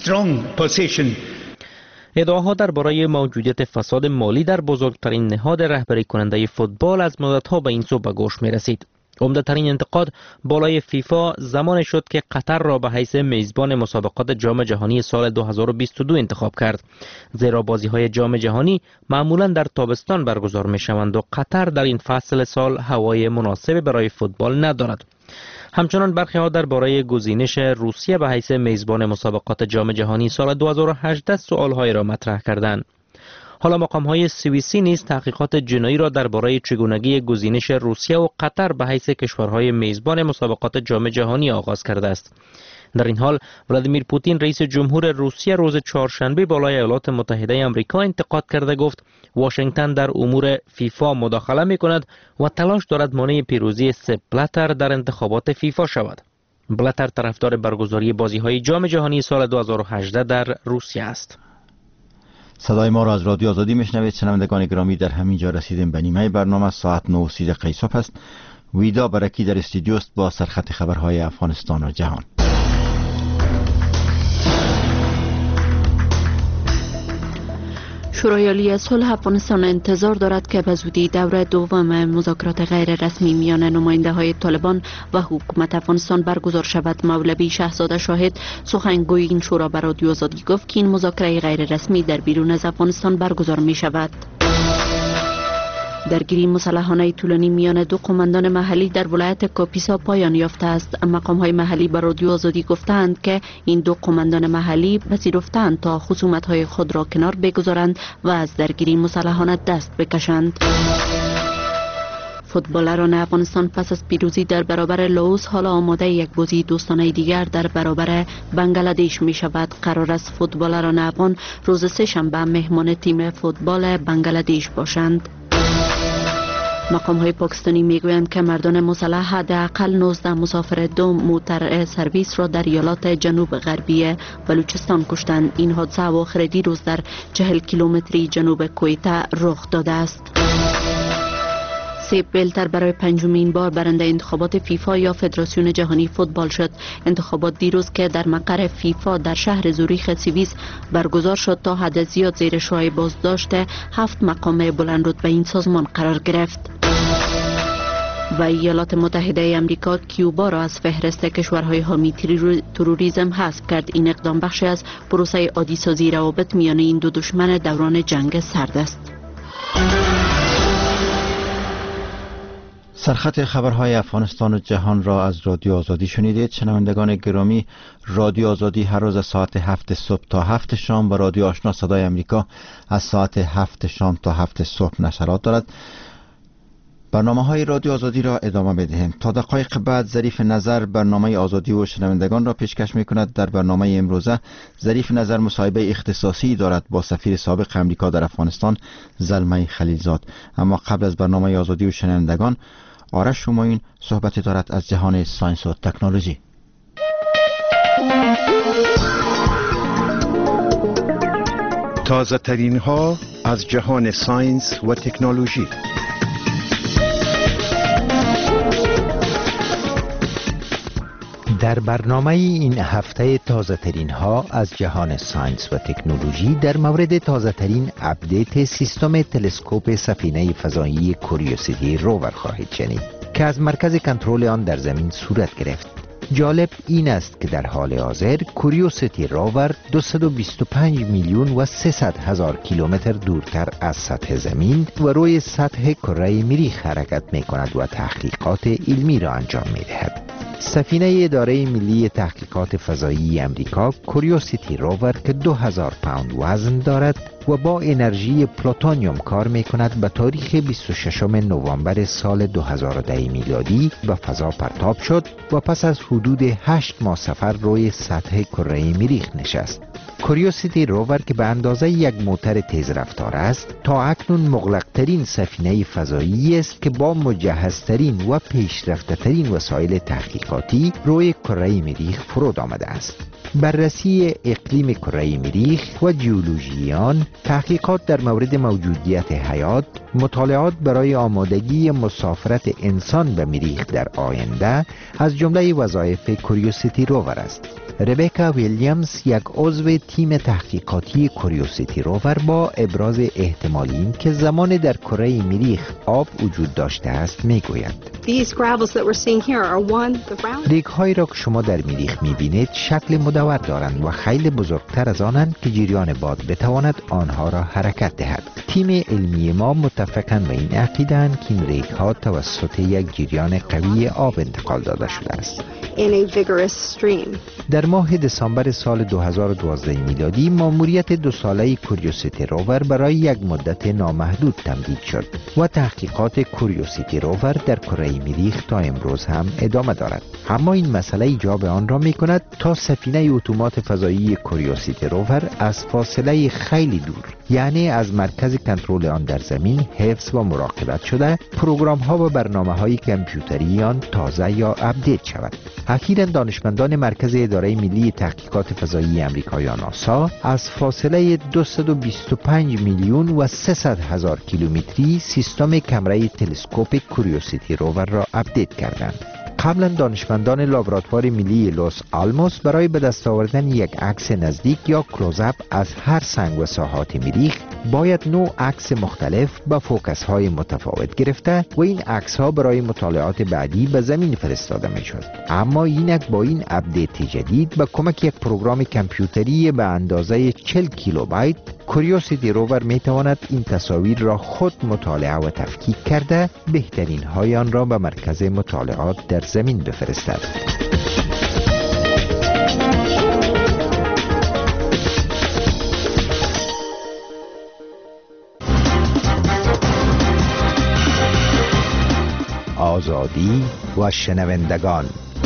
ادعاها درباره موجودیت فساد مالی در بزرگترین نهاد رهبری کننده فوتبال از مدت‌ها به این سو به گوش می‌رسید. عمده‌ترین انتقاد بالای فیفا زمان شد که قطر را به حیث میزبان مسابقات جام جهانی سال دو هزار و بیست و دو انتخاب کرد، زیرا بازی‌های جام جهانی معمولاً در تابستان برگزار می‌شوند و قطر در این فصل سال هوای مناسب برای فوتبال ندارد. همچنان برخی ها درباره گزینش روسیه به حیث میزبان مسابقات جام جهانی سال دو هزار و هجده سوالهای را مطرح کردند. حالا مقام‌های سوئیسی نیز تحقیقات جنایی را درباره چگونگی گزینش روسیه و قطر به حیث کشورهای میزبان مسابقات جام جهانی آغاز کرده است. در این حال ولادیمیر پوتین رئیس جمهور روسیه روز چهارشنبه بالای ایالات متحده آمریکا انتقاد کرده گفت واشنگتن در امور فیفا مداخله می‌کند و تلاش دارد مانع پیروزی سپ بلاتر در انتخابات فیفا شود. بلاتر طرفدار برگزاری بازی‌های جام جهانی سال دو هزار و هجده در روسیه است. صدای ما را از رادیو آزادی میشنوید. شنوندگان گرامی، در همین جا رسیدیم به نیمه برنامه. ساعت نه و سی دقیقه صبح است. ویدا برکی در استودیو است با سرخط خبرهای افغانستان و جهان. شورای عالی صلح افغانستان انتظار دارد که به زودی دور دوم مذاکرات غیر رسمی میان نماینده های طالبان و حکومت افغانستان برگزار شود. مولوی شهزاده شاهد سخنگوی این شورا به رادیو آزادی گفت که این مذاکره غیر رسمی در بیرون از افغانستان برگزار می شود. درگیری مسلحانه طولانی میان دو قماندان محلی در ولایت کاپیسا پایان یافته است. مقام‌های محلی به رادیو آزادی گفتند که این دو قماندان محلی پذیرفتند تا خصومت‌های خود را کنار بگذارند و از درگیری مسلحانه دست بکشند. فوتبالران افغانستان پس از پیروزی در برابر لاوس حالا آماده یک بازی دوستانه دیگر در برابر بنگلادش می شود. قرار است فوتبالران افغان روز سه شنبه مهمان تیم فوتبال بنگلادش باشند. مقام های پاکستانی میگویند که مردان مسلح حداقل نوزده مسافر دو موتر سرویس را در ایالات جنوب غربی بلوچستان کشتند. این حادثه اواخر دیروز در چهل کیلومتری جنوب کویتا رخ داده است. سپ بلاتر برای پنجمین بار برنده انتخابات فیفا یا فدراسیون جهانی فوتبال شد. انتخابات دیروز که در مقر فیفا در شهر زوریخ سوئیس برگزار شد تا حد زیاد زیر شعاع بازداشت هفت مقام بلند رتبه این سازمان قرار گرفت. و ایالات متحده آمریکا کیوبا را از فهرست کشورهای حامی تروریسم حذف کرد. این اقدام بخشی از پروسه عادی سازی روابط میان این دو دشمن دوران جنگ سرد است. سرخط خبرهای افغانستان و جهان را از رادیو آزادی شنیدید. شنوندگان گرامی، رادیو آزادی هر روز از ساعت هفت صبح تا هفت شام و رادیو آشنا صدای امریکا از ساعت هفت شام تا هفت صبح نشرات دارد. برنامه های رادیو آزادی را ادامه بدهیم. تا دقایق بعد ظریف نظر برنامه آزادی و شنوندگان را پیشکش می کند. در برنامه امروزه ظریف نظر مصاحبه اختصاصی دارد با سفیر سابق امریکا در افغانستان زلمه خلیلزاد. اما قبل از برنامه آزادی و شنوندگان، آرش شماین صحبتی دارد از جهان ساینس و تکنولوژی. تازه ترین ها از جهان ساینس و تکنولوژی. در برنامه این هفته تازه ترین ها از جهان ساینس و تکنولوژی در مورد تازه ترین اپدیت سیستم تلسکوپ سفینه فضایی کوریوسیتی روور خواهید شنید که از مرکز کنترل آن در زمین صورت گرفت. جالب این است که در حال حاضر کوریوسیتی روور دویست و بیست و پنج میلیون و سیصد هزار کیلومتر دورتر از سطح زمین و روی سطح کره مریخ حرکت می کند و تحقیقات علمی را انجام می دهد. سفینه اداره ملی تحقیقات فضایی امریکا کوریوسیتی روور که دو هزار پوند وزن دارد و با انرژی پلوتونیوم کار می کند به تاریخ بیست و ششم نوامبر سال دو هزار و ده میلادی به فضا پرتاب شد و پس از حدود هشت ماه سفر روی سطح کره مریخ نشست. کوریوسیتی روور که به اندازه یک موتر تیز رفتار است تا اکنون مغلق ترین سفینه فضایی است که با مجهزترین و پیشرفته ترین وسایل تحقیقاتی روی کره مریخ فرود آمده است. بررسی اقلیم کره مریخ و جیولوژیان، تحقیقات در مورد موجودیت حیات، مطالعات برای آمادگی مسافرت انسان به مریخ در آینده از جمله وظایف کوریوسیتی روور است. ربکا ویلیامز، یک عضو تیم تحقیقاتی کوریوسیتی روور، با ابراز احتمال این که زمان در کره مریخ آب وجود داشته است میگوید ریگ هایی را که شما در مریخ میبینید شکل مدور دارند و خیلی بزرگتر از آنند که جریان باد بتواند آنها را حرکت دهد. تیم علمی ما متفقند و این عقیده‌اند که این ریگ ها توسط یک جریان قوی آب انتقال داده شده است. در ماه دسامبر سال دو هزار و دوازده میلادی ماموریت دو ساله کوریوسیتی روور برای یک مدت نامحدود تمدید شد و تحقیقات کوریوسیتی روور در کره مریخ تا امروز هم ادامه دارد. اما این مسئله ایجاب آن را می کند تا سفینه اتومات فضایی کوریوسیتی روور از فاصله خیلی دور، یعنی از مرکز کنترل آن در زمین، حفظ و مراقبت شده، پروگرام ها و برنامه های کامپیوتری آن تازه یا اپدیت شود. اخیراً دانشمندان مرکز اداره ملی تحقیقات فضایی امریکا یا ناسا از فاصله دویست و بیست و پنج میلیون و سیصد هزار کیلومتری سیستم کمره تلسکوپ کوریوسیتی روور را اپدیت کردند. قبلا دانشمندان لابراتوار ملی لوس آلموس برای به دست آوردن یک عکس نزدیک یا کلوزاپ از هر سنگ و ساحات مریخ باید نوع عکس مختلف با فوکس های متفاوت گرفته و این عکس ها برای مطالعات بعدی به زمین فرستاده می شد. اما اینک با این اپدیت جدید با کمک یک پروگرام کامپیوتری به اندازه چهل کیلوبایت، کوریوسیتی روور می تواند این تصاویر را خود مطالعه و تفکیک کرده بهترین های آن را به مرکز مطالعات در زمین بفرستد. آزادی و شنوندگان.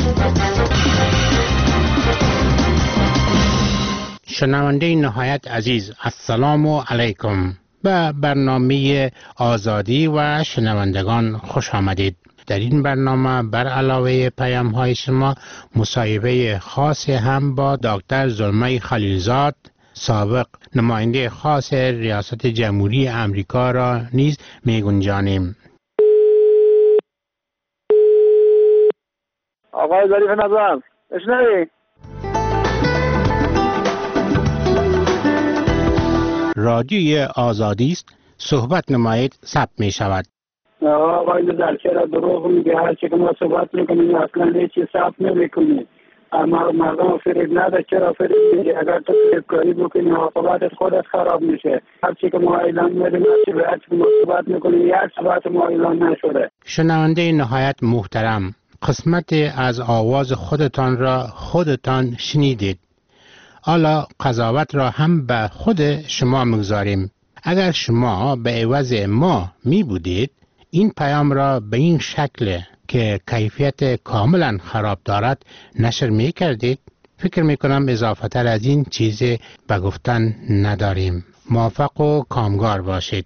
شنونده نهایت عزیز، السلام علیکم. به برنامه آزادی و شنوندگان خوش آمدید. در این برنامه بر علاوه پیام های شما مصاحبه خاص هم با دکتر زلمه خلیلزاد، سابق نماینده خاص ریاست جمهوری امریکا را نیز می گنجانیم. آقای ظریف نظر اشنوی رادیوی آزادی است، صحبت نمایید ثبت می شود. آقای نظر چرا دروغ میگه؟ هر چی که ما صحبت میکنیم اصلا هیچی ثبت نمیکنیم. اما مردم فریب نده، چرا فریب میگه؟ اگر تو فریب کاری بکنی عاقبتت خودت خراب میشه. هر چی که ما اعلان میدیم، هر چی که ما صحبت میکنیم، یک صحبت ما اعلان نشده. شنونده نهایت محترم، قسمت از آواز خودتان را خودتان شنیدید. حالا قضاوت را هم به خود شما مگذاریم. اگر شما به عوض ما می بودید این پیام را به این شکل که کیفیت کاملا خراب دارد نشر می کردید، فکر می کنم اضافه تر از این چیزی به گفتن نداریم. موفق و کامگار باشید.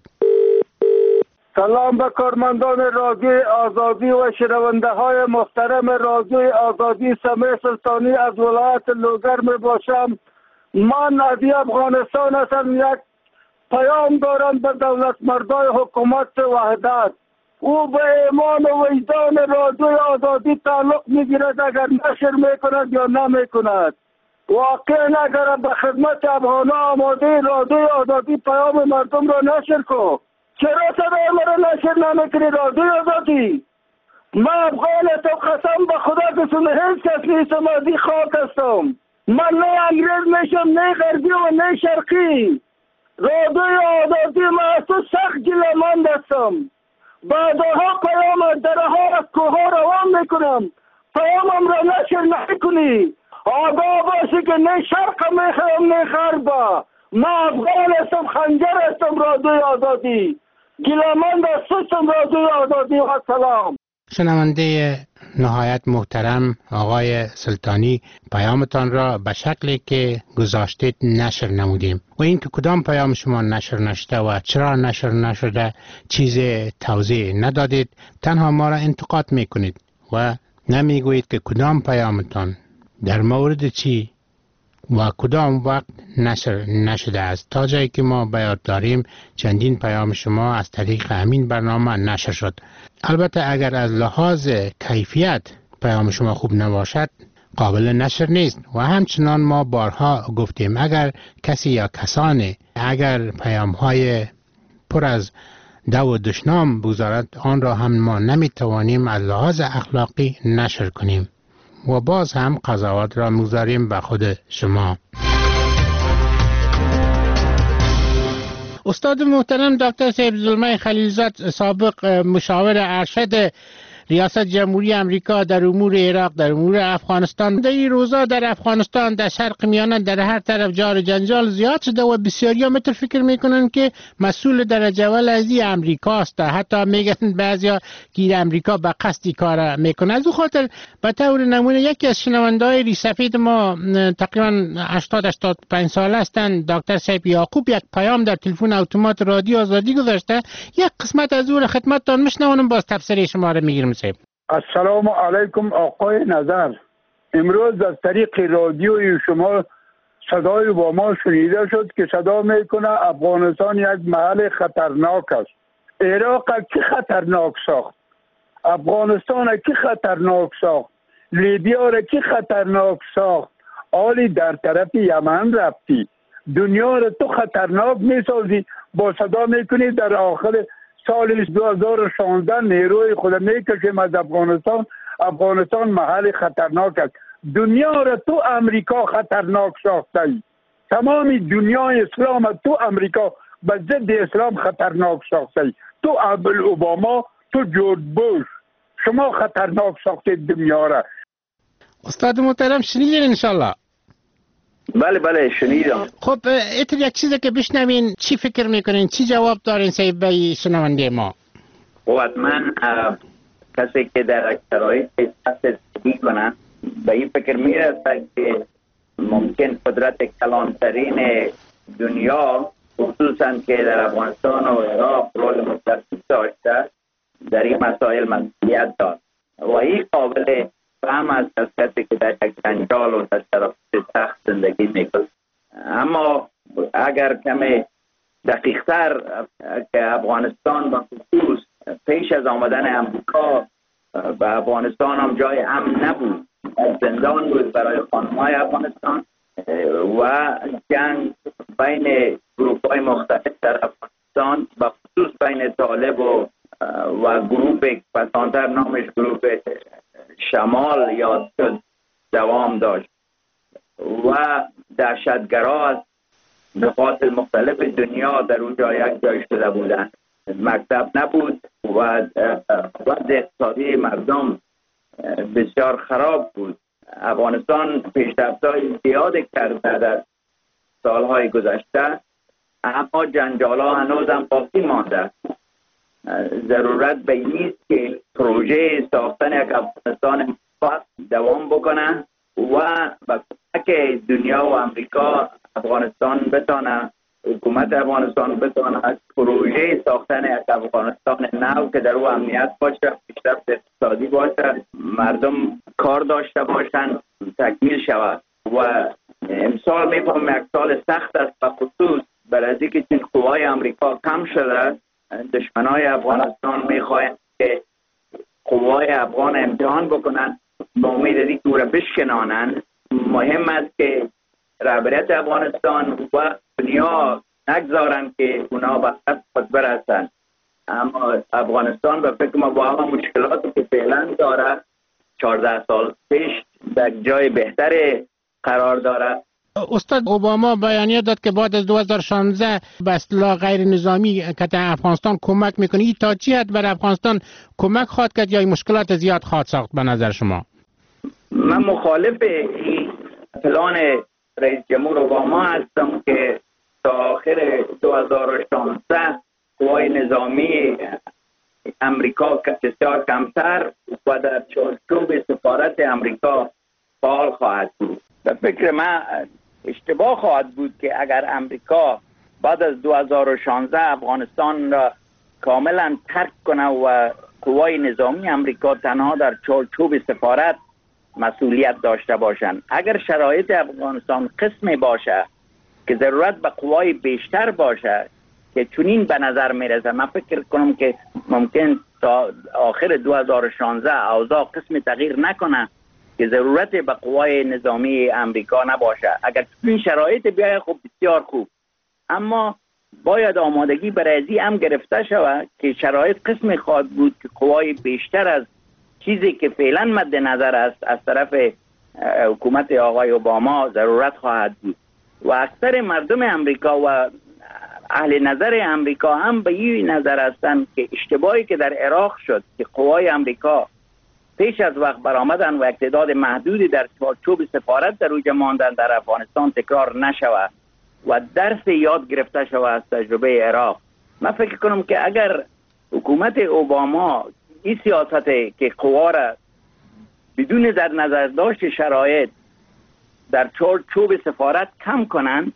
سلام به کارمندان رادیوی آزادی و شنونده های محترم رادیوی آزادی. سمیع سلطانی از ولایت لوگر می باشم. من از افغانستان هستم. یک پیام دارم به دولت مردای حکومت وحدت. او به ایمان و وجدان رادیوی آزادی تعلق میگیرد اگر نشر میکند یا نمیکند. واقعا اگر به خدمت افغان آماده رادیوی آزادی پیام مردم را نشر کن. چرا صدای مرا نشر نمیکنی رادیوی آزادی؟ من افغانستم، قسم به خدا که سن هیچ کس نیستم، از این خاک هستم. من نه انگریز میشم، نه غربی و نه شرقی. رادیوی آزادی من از تو سخت گله‌مند هستم. بعدها پیام درها از کوه روان میکنم، پیامم را نشر نکنی. آگاه باشی که نه شرق میخوام نه غرب. من افغان هستم، خنجر هستم. رادیوی آزادی گله‌مند هستم. رادیوی آزادی و سلام. شنونده نهایت محترم آقای سلطانی، پیامتان را به شکلی که گذاشتید نشر نمودیم و این که کدام پیام شما نشر نشده و چرا نشر نشده چیز توضیح ندادید، تنها ما را انتقاد میکنید و نمیگویید که کدام پیامتان در مورد چی و کدام وقت نشر نشده است. تا جایی که ما به یاد داریم چندین پیام شما از طریق همین برنامه نشر شد. البته اگر از لحاظ کیفیت پیام شما خوب نباشد، قابل نشر نیست. و همچنان ما بارها گفتیم اگر کسی یا کسانی اگر پیام های پر از دو و دشنام بگذارد آن را هم ما نمیتوانیم از لحاظ اخلاقی نشر کنیم و باز هم قضاوت را میگذاریم به خود شما. استاد محترم دکتر صاحب ظلمه خلیلزاد، سابق مشاور ارشد ریاست جمهوری امریکا در امور عراق، در امور افغانستان، در این روزا در افغانستان، در شرق میانه، در هر طرف جار جنجال زیاد شده و بسیاری ها متر فکر میکنن که مسئول درجه اول از این امریکاست. حتی میگن بعضیا که امریکا به قصدی کار میکنه. از او خاطر به طور نمونه یکی از شنونده‌های ریسفید ما تقریبا هشتاد هشتاد و پنج ساله هستند، دکتر صاحب یعقوب، یک پیام در تلفن اتومات رادیو آزادی گذاشته. یک قسمت از او را خدمتتان میشنوانم، باز تفسیر شما را میگیرم. السلام علیکم آقای نظر. امروز از طریق رادیوی شما صدای با ما شنیده شد که صدا میکنه افغانستان یک محل خطرناک است. عراق کی خطرناک ساخت؟ افغانستان کی خطرناک ساخت؟ لیبیا را کی خطرناک ساخت؟ آلی در طرف یمن رفتی، دنیا را تو خطرناک میسازی. با صدا میکنی در آخر سال دو هزار و شانزده نیروی خود میکشیم از افغانستان. افغانستان محل خطرناک است. دنیا را تو امریکا خطرناک ساخته ای. تمام دنیای اسلام تو امریکا به ضد اسلام خطرناک ساخته ای. تو ابل اوباما، تو جورج بوش، شما خطرناک ساختید دنیا را. استاد محترم شنیدین انشالله؟ بله بله شنیدم. خب اتر یک چیزی که بشنوین چی فکر میکنین، چی جواب دارین صاحب به شنونده ما؟ حتما کسی که در شرایط زندگی کنه به این فکر میرسه که ممکن قدرت کلانترین دنیا خصوصا که در افغانستان و عراق رول متاسم داشته در این مسائل مسئولیت داشت و این قابل فهم است از کسی که در یک جنجال و در شرایط سخت زندگی میکنه. اما اگر کمی دقیق‌تر که افغانستان به خصوص پیش از آمدن امریکا به افغانستان هم جای امن نبود، زندان بود برای خانم‌های افغانستان و جنگ بین گروه‌های مختلف در افغانستان به خصوص بین طالب و و گروه پسانتر نامش گروه شمال یاد شد دوام داشت و دهشتگرا از نقاط مختلف دنیا در اونجا یک جای شده بودند. مکتب نبود و وضع اقتصادی مردم بسیار خراب بود. افغانستان پیشرفت‌های زیادی کرده در سالهای گذشته، اما جنجال‌ها هنوز هم باقی مانده. ضرورت به این است که پروژه ساختن یک افغانستان مثبت دوام بکنه و به کمک دنیا و امریکا افغانستان بتونه، حکومت افغانستان بتونه پروژه ساختن یک افغانستان نو که در او امنیت باشه، پیشرفت اقتصادی باشه، مردم کار داشته باشن، تکمیل شود. و امسال میفهم یک سال سخت است به خصوص برای اینکه چون قوای امریکا کم شده، دشمنای افغانستان میخواهند که قوای افغان امتحان بکنن با امید اینکه او را بشکنانند. مهم است که رهبریت افغانستان و دنیا نگذارن که اونا به خط خود برسن. اما افغانستان به فکر ما با همه مشکلاتی که فعلا داره چهارده سال پیش در جای بهتری قرار داره. استاد اوباما بیانیه داد که بعد از دو هزار و شانزده به اصطلاح غیر نظامی که در افغانستان کمک میکنه. این تا چی حد بر افغانستان کمک خواهد کرد یا مشکلات زیاد خواهد ساخت به نظر شما؟ من مخالف این پلان رئیس جمهور اوباما هستم که تا آخر دو هزار و شانزده قوای نظامی امریکا بسیار کمتر و در چارچوب سفارت امریکا فعال خواهد بود. به فکر من اشتباه خواهد بود که اگر امریکا بعد از دو هزار و شانزده افغانستان را کاملا ترک کنه و قوای نظامی امریکا تنها در چارچوب سفارت مسئولیت داشته باشند. اگر شرایط افغانستان قسمی باشه که ضرورت به قوای بیشتر باشه که چنین به نظر میرسه، من فکر کنم که ممکن تا آخر دو هزار و شانزده اوضاع قسمی تغییر نکنه که ضرورت به قوای نظامی امریکا نباشه. اگر این شرایط بیاید خب بسیار خوب، اما باید آمادگی برای ازی هم گرفته شود که شرایط قسمی خواهد بود که قوای بیشتر از چیزی که فعلا مد نظر است از طرف حکومت آقای اوباما ضرورت خواهد بود و اکثر مردم امریکا و اهل نظر امریکا هم به این نظر هستند که اشتباهی که در عراق شد که قوای امریکا پیش از وقت برآمدن و اقتدار محدودی در چوب سفارت در اوج ماندن در افغانستان تکرار نشود و درس یاد گرفته شود از تجربه عراق. من فکر کنم که اگر حکومت اوباما این سیاست که قوا را بدون در نظر داشت شرایط در چوب سفارت کم کنند،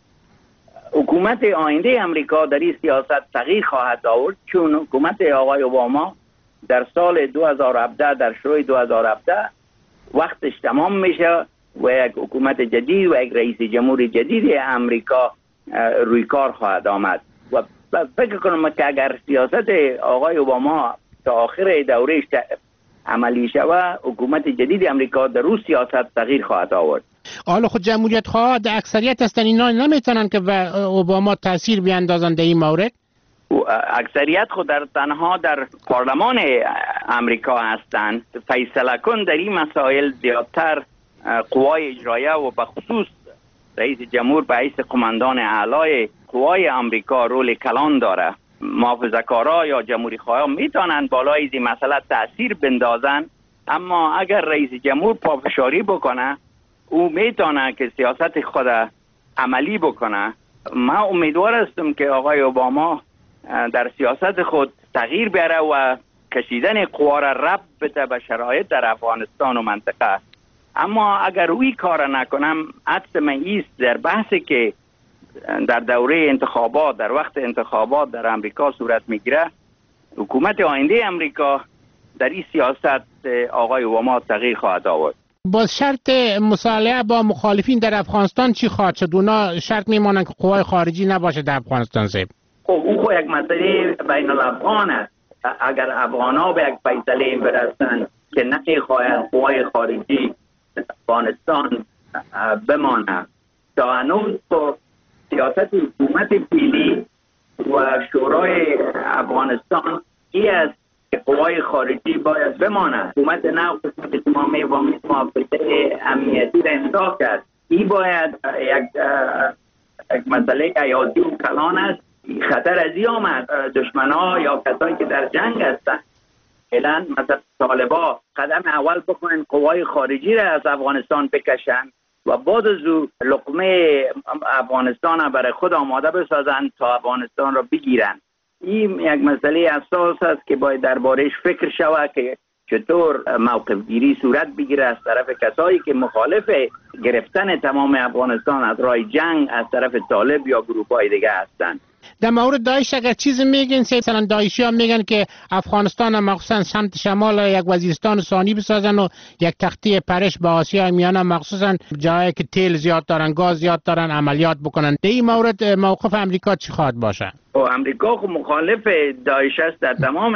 حکومت آینده امریکا در این سیاست تغییر خواهد آورد، چون حکومت آقای اوباما در سال دو هزار و هفده در شروع دو هزار و هفده وقتش تمام میشه و یک حکومت جدید و یک رئیس جمهور جدید امریکا روی کار خواهد آمد و فکر کنم که اگر سیاست آقای اوباما تا آخر دورهش عملی شود، حکومت جدید امریکا در روی سیاست تغییر خواهد آورد. حالا خود جمهوریت خواه در اکثریت هستن، اینا نمیتونن که به اوباما تاثیر بیاندازن در این مورد؟ اکثریت خود در تنها در پارلمان امریکا هستند. فیصله کن در این مسائل زیادتر قوای اجرایه و به خصوص رئیس جمهور به حیث قماندان اعلای قوای امریکا رول کلان داره. محافظه‌کارا یا جمهوری خواهان میتونن بالای این مسئله تاثیر بندازن، اما اگر رئیس جمهور پافشاری بکنه او میتونه که سیاست خود عملی بکنه. من امیدوار هستم که آقای اوباما در سیاست خود تغییر بیاره و کشیدن قوا را ربط بده به شرایط در افغانستان و منطقه. اما اگر اوی کار نکنم، عدس من ایست در بحثی که در دوره انتخابات در وقت انتخابات در امریکا صورت میگیره، حکومت آینده امریکا در این سیاست آقای اوباما تغییر خواهد آورد. با شرط مصالحه با مخالفین در افغانستان چی خواهد شد؟ اونا شرط میمانن که قوای خارجی نباشه در افغانستان. زیب خب او خو یک مسئله بین الافغان است. اگر افغانا به یک فیصله برسن که نمیخواهند قوای خارجی افغانستان بمانه، تا هنوز با سیاست حکومت فعلی و شورای افغانستان ای است که قوای خارجی باید بمانه. حکومت نو قسمت اتمامی و محافظه امنیتی را امضا کرد. این باید یک, یک مسئله حیاتی و کلان است. خطر از این آمد دشمنها یا کسایی که در جنگ هستند فعلا مثلا طالبا قدم اول بکنن قوای خارجی را از افغانستان بکشن و بعد از او لقمه افغانستان برای خود آماده بسازن تا افغانستان را بگیرن. این یک مسئله اساس است که باید دربارهش فکر شود که چطور موقف گیری صورت بگیره از طرف کسایی که مخالف گرفتن تمام افغانستان از راه جنگ از طرف طالب یا گروه‌های دیگه هستند. در مورد داعش اگر چیزی میگن، مثلا داعشی ها میگن که افغانستان مخصوصا سمت شمال یک وزیرستان ثانی بسازن و یک تختی پرش به آسیا میانه، مخصوصا جایی که تیل زیاد دارن، گاز زیاد دارن، عملیات بکنن. در این مورد موقف امریکا چی خواهد باشه؟ امریکا خب مخالف داعش است در تمام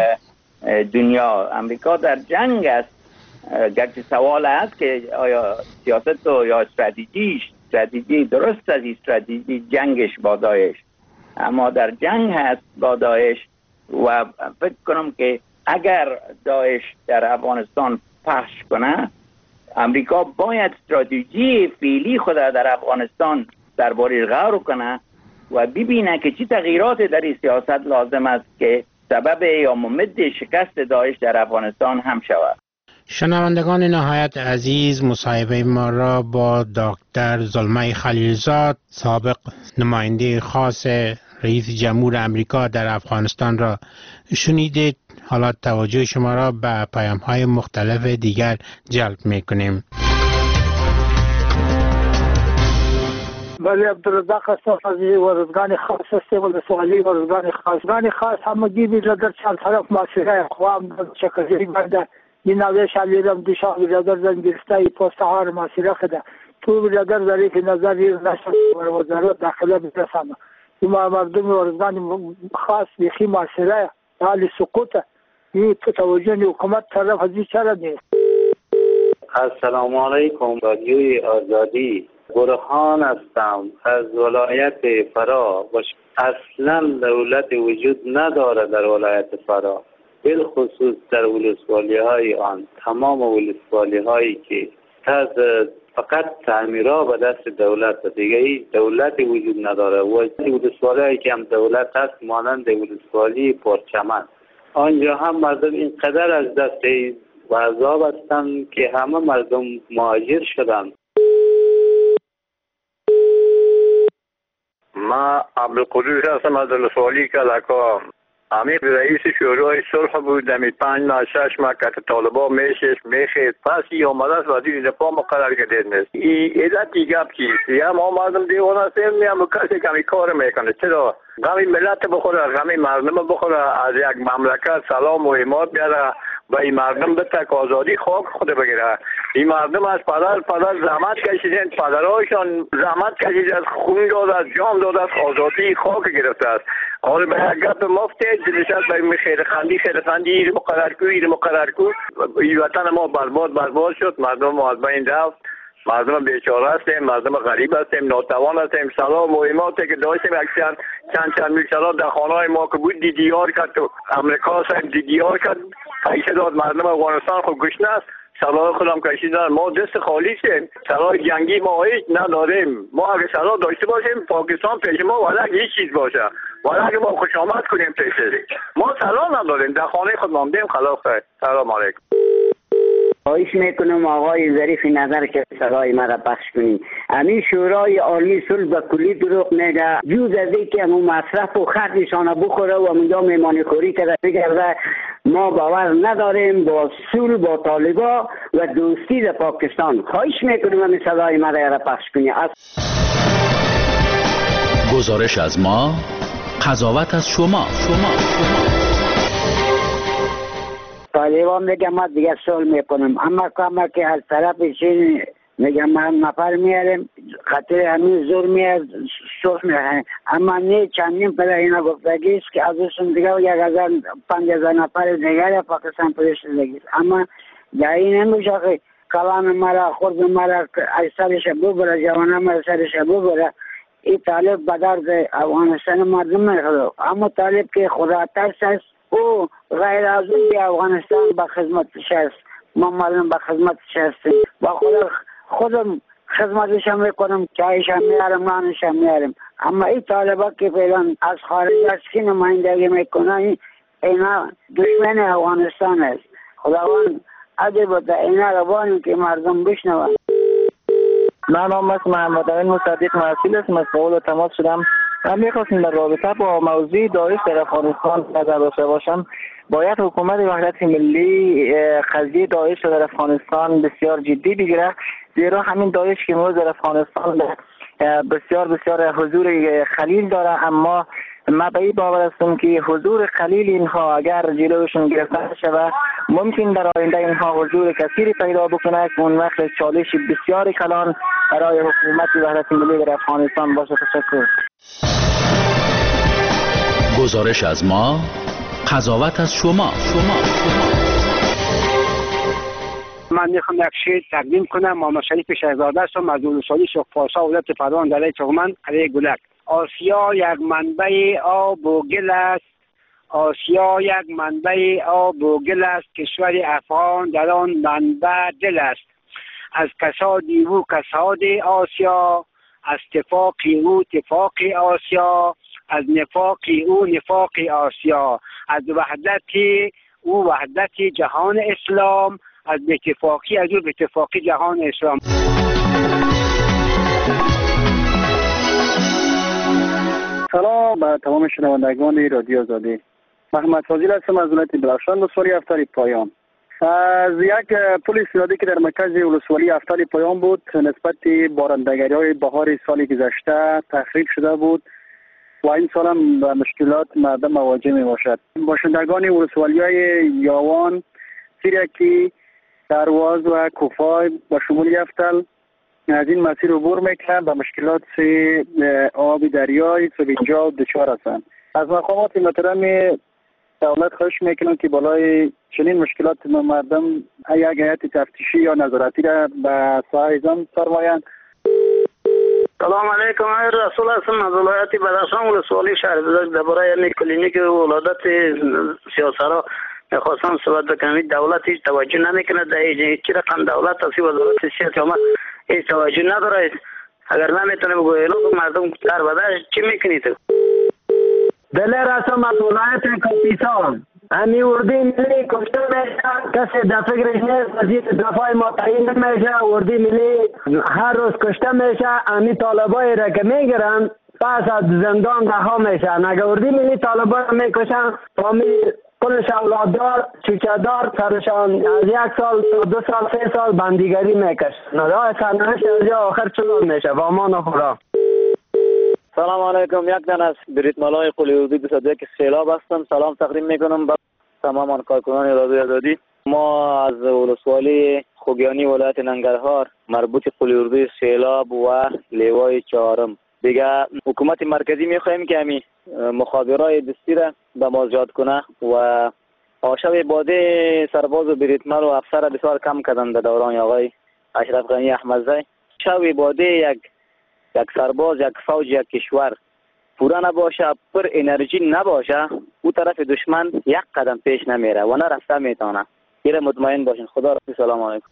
دنیا. امریکا در جنگ است. گرچه سوال است که آیا سیاست و یا استراتژیش استراتژی درست از استراتژی جنگش با داعش، اما در جنگ هست با داعش و فکر کنم که اگر داعش در افغانستان پخش کنه، امریکا باید استراتژی فعلی خود در افغانستان درباره غور کنه و ببینه که چی تغییرات در این سیاست لازم است که سبب یا ممد شکست داعش در افغانستان هم شود. شنوندگان نهایت عزیز، مصاحبه ما را با دکتر زلمه خلیلزاد، سابق نماینده خاص رئیس جمهور امریکا در افغانستان را شنیدید. حالا توجه شما را به پیام‌های مختلف دیگر جلب می‌کنیم. ولی عبدالرزاق هستم از ورزگان خاص هستم و سوالی ورزگان خاص گانی خاص همه گیبی لدر چند طرف معصیره خوام چکزی بنده این نویش علیرم دیشا بیرادر زنگیرسته ای پاسته ها معصیره خده تو بیرادر داری که نظر یه نشد و وزارت داخله برسانه. این مردم ورزگان خاص بیخی معصیره حالی سقوطه. این توجه حکومت طرف ازی چرا نیست. السلام علیکم. رادیوی آزادی، برهان هستم از ولایت فرا. اصلا دولت وجود نداره در ولایت فرا، بالخصوص در ولسوالی های آن. تمام ولسوالی هایی که از فقط تعمیرها به دست دولت، دیگه هیچ دولتی وجود نداره. و ولسوالی هایی که هم دولت هست مانند ولسوالی پرچمن، آنجا هم مردم اینقدر از دست و عذاب هستند که همه مردم مهاجر شدند. ما عبدالقدوس هستم از ولسوالی کلکا. امیر رئیس شورای صلح بود. دمی پنج ماه شش ماه که طالبا میشش میخید پس ای آمده است وزیر دفاع مقرر کرده نیست. ای علتی گپ چیست؟ یا ما مردم دیوانه هستیم یا کسی کمی کار میکنه؟ چرا غمی ملت بخوره، غمی مردم بخوره، از یک مملکت سلام و حمایت بیاره و این مردم بتک آزادی خاک خود بگیره. این مردم از پدر پدر زحمت کشیدن، پدرهایشان زحمت کشید، از خون داد، از جان داد، از آزادی خاک گرفته است. حالا به یک گپ مفته دلشت به خیر خندی خیر خندی ایر مقرر کو ایر مقرر کو. این وطن ما برباد برباد شد، مردم ما از بین رفت، مردم بیچاره هستیم، مردم غریب هستیم، ناتوان هستیم. سلام و حمایتی که داشتیم اکثر چند چند میلیون در خانه‌های ما که بود دیدیار کرد تو امریکا سر دیدیار کرد، پیسه داد مردم افغانستان خود گشنه است. سلاح خودم کشیدن، ما دست خالی شیم، سلاح جنگی ما هیچ نداریم. ما اگه سلاح داشته باشیم پاکستان پیش ما ولک هیچ چیز باشه، ولک ما خوش آمد کنیم پیش ما سلاح نداریم، در خانه خود ماندیم. خلاص. سلام علیکم. خواهش میکنم آقای ظریف نظر که صدای مرا پخش کنیم. همین شورای عالی صلح به کلی دروغ میگه، جز از اینکه همون مصرف و خردشان بخوره و همونجا میمانی خوری کرده بگرده. ما باور نداریم با صلح با طالبا و دوستی در پاکستان. خواهش میکنم همین صدای مرا را پخش کنیم. گزارش از ما، قضاوت از شما. شما طالبان میگم ما دیگه صلح میکنم، اما کاما که از طرف چین میگم ما نفر میاریم خاطر همین زور میاد صلح میکنم. اما نه چندین پر اینا گفتگی است که از اون دیگه یک هزار پنج هزار نفر دیگر پاکستان پولیس دیگه. اما در این نمیشه که کلام مرا خود مرا از سرش ببره، جوانه مرا سرش ببره. این طالب به درد افغانستان مردم میخواد، اما طالب که خدا ترس است او غیر از اون که افغانستان به خدمتش است. ما مردم به خدمتش هستیم، با خدا خودم خدمتش هم میکنم، چایش هم میارم، نانش هم میارم. اما این طالبا که فعلا از خارج از که نمایندگی میکنن اینا دشمن افغانستان است. خداوند عجب بوده اینا رو بانیم که مردم بشنون. من نام است محمد امین مصدق محصول است. مسئول تماس شدم. من میخواستم در رابطه با موضوع داعش در افغانستان نظر داشته باشم. باید حکومت وحدت ملی قضیه داعش در افغانستان بسیار جدی بگیره، زیرا همین داعش که امروز در افغانستان بسیار بسیار حضور خلیل داره. اما ما به این باور هستم که حضور خلیل اینها اگر جلوشون گرفته شود ممکن در آینده اینها حضور کثیری پیدا بکنه که اون وقت چالش بسیار کلان برای حکومت وحدت ملی در افغانستان باشه. تشکر. گزارش از ما، قضاوت از شما. شما من میخوام یک شعر تقدیم کنم. محمد شریف شهزاده هستم از ولسوالی شخفاسا ولایت فران در چغمن علیه گلک. آسیا یک منبع آب و گل است، آسیا یک منبع آب و گل است، کشور افغان در آن منبع دل است. از کساد او کساد آسیا، از اتفاق او اتفاق آسیا، از نفاق او نفاق آسیا، از وحدت او وحدت جهان اسلام، از اتفاقی از او اتفاقی جهان اسلام. سلام به تمام شنوندگان رادیو آزادی. محمد فاضل هستم از ولایت بلخشان ولسوالی افتال پایان. از یک پل استنادی که در مرکز ولسوالی افتال پایان بود نسبت بارندگی های بهار سال گذشته تخریب شده بود و این سال هم به مشکلات مردم مواجه می باشد. باشندگان ولسوالی های یاوان، سیرکی، درواز و کوفای با شمول افتال از این مسیر عبور میکنند و مشکلات آب دریای سوینجا دچار هستند. از مقامات محترم دولت خواهش میکنم که بالای چنین مشکلات مردم یک هیئت تفتیشی یا نظارتی را به ساحه زن فرمایند. سلام علیکم. من رسول هستم از ولایت بدخشان ولسوالی شهر بزرگ. درباره یعنی کلینیک ولادت سیاسرا میخواستم صحبت بکنم. دولت هیچ توجه نمیکنه. در هیچ رقم دولت از وزارت صحت آمد هیچ توجه نداره. اگر نمیتونه بگو اعلام مردم در بدش چی میکنید؟ دلیر هستم از ولایت کاپیسا. امی اردی ملی کشته میشه، کسی در فکرش نیست. وزیر دفاع ما تعیین نمیشه. اردی ملی هر روز کشته میشه. امی طالبایی را که میگیرن پس از زندان رها میشن. اگر اردی ملی طالبا را میکشن فامیل کلش اولاددار چوچه‌دار سرشان از یک سال تا دو سال سه سال بندیگری میکشن. راه سرنوشت از جا آخر چنان میشه. و امان خدا. سلام علیکم. یک دن از بریت ملای قلی اردی دو صد یک سیلاب هستم. سلام تقدیم میکنم به تمام کارکنان رادیو آزادی. ما از ولسوالی خوگیانی ولایت ننگرهار مربوط قلی اردی سیلاب و لیوای چهارم دیگه حکومت مرکزی میخوایم که همین مخابرای دستی را به ما زیاد کنه و آشوی باده سرباز و بریتمل و افسر بسیار کم کردن در دوران آقای اشرف غنی احمدزی. شوی باده یک یک سرباز یک فوج یک کشور پورا نباشه، پر انرژی نباشه، او طرف دشمن یک قدم پیش نمیره و نه رفته میتونه. یه مطمئن باشین. خدا رفتی. سلام علیکم.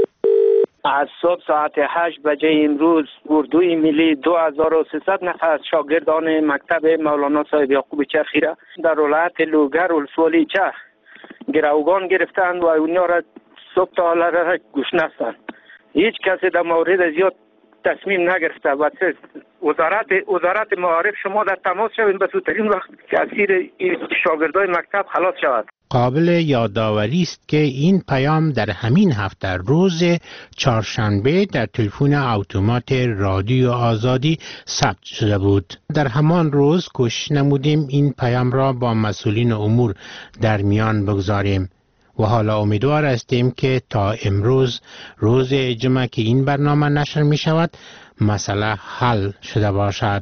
از صبح ساعت هشت بجه امروز اردوی ملی دو هزار و سیصد نفر از شاگردان مکتب مولانا صاحب یعقوب چرخی را در ولایت لوگر ولسوالی چرخ گروگان گرفتند و اونها را صبح تا حالا را گوش نستند. هیچ کسی در مورد زیاد تصمیم نگرفته و وزارت وزارت معارف شما در تماس شوین به زودترین وقت که اسیر شاگردای مکتب خلاص شود. قابل یادآوری است که این پیام در همین هفته روز چهارشنبه در تلفن اتومات رادیو آزادی ثبت شده بود. در همان روز کوشش نمودیم این پیام را با مسئولین امور در میان بگذاریم و حالا امیدوار هستیم که تا امروز روز جمعه که این برنامه نشر می شود مسئله حل شده باشد.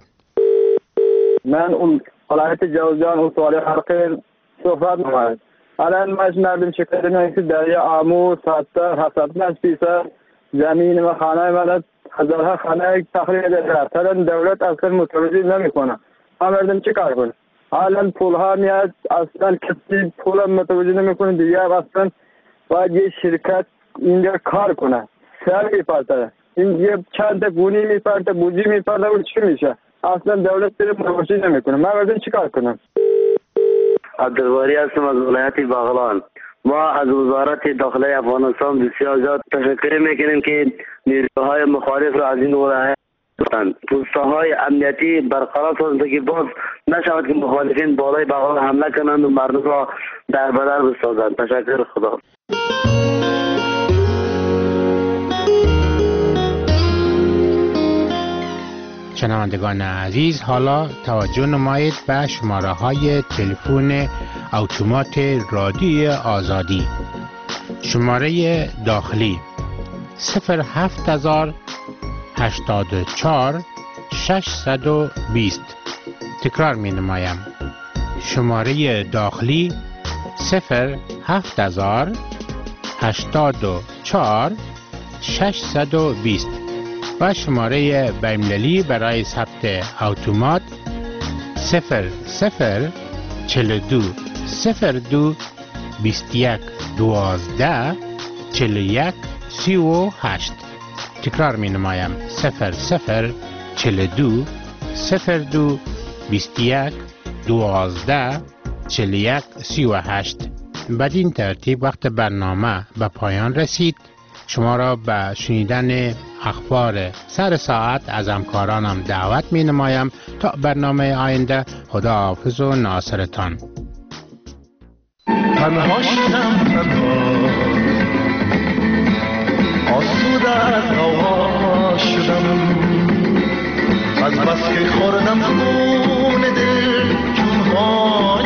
من اون ولایت جوزجان و سوال حرقین صحبت نماید. الان مجنبیم شکل نایسی دریا آمو ستر هفتاد پنج فیصد زمین و خانه من هزارها خانه تخریب دارد. الان دولت اصلا متوجه نمی کنه. ما مردم چه کار کنه؟ الان پول ها میاد اصلا کسی پول متوجه نمی کنه. دیگه اصلا باید یه شرکت اینجا کار کنه. سر میپرده این یه چند تا گونی میپرده بوجی میپرده و چی میشه؟ اصلا دولت سر متوجه نمی کنه. ما مردم چه کار کنم؟ عبدالباری هستم از ولایت بغلان. ما از وزارت داخلی افغانستان بسیار زیاد تشکر میکنیم که نیروهای مخالف را از این ولایت پوستهای امنیتی برقرار سازند که باز نشود که مخالفین بالای بغلان حمله کنند و مردم را در بدر بسازند. تشکر. خدا. شنوندگان عزیز، حالا توجه نمایید به شماره های تلفن اتومات رادیو آزادی. شماره داخلی صفر هفت هزار هشتاد و چهار ششصد و بیست. تکرار می نمایم. شماره داخلی صفر هفت هزار هشتاد و چهار ششصد و بیست و شماره بین‌المللی برای ثبت اتومات صفر صفر چهل و دو صفر دو بیست و یک دوازده چهل و یک سی و هشت. تکرار می نمایم. صفر صفر چهل و دو صفر دو بیست و یک دوازده چهل و یک سی و هشت. بدین ترتیب وقت برنامه به پایان رسید. شما را به شنیدن اخبار سر ساعت از همکارانم دعوت می نمایم. تا برنامه آینده، خدا حافظ و ناصرتان. تنها شدم تنها آسوده از هوا شدم، از بس که خوردم خون دل جونها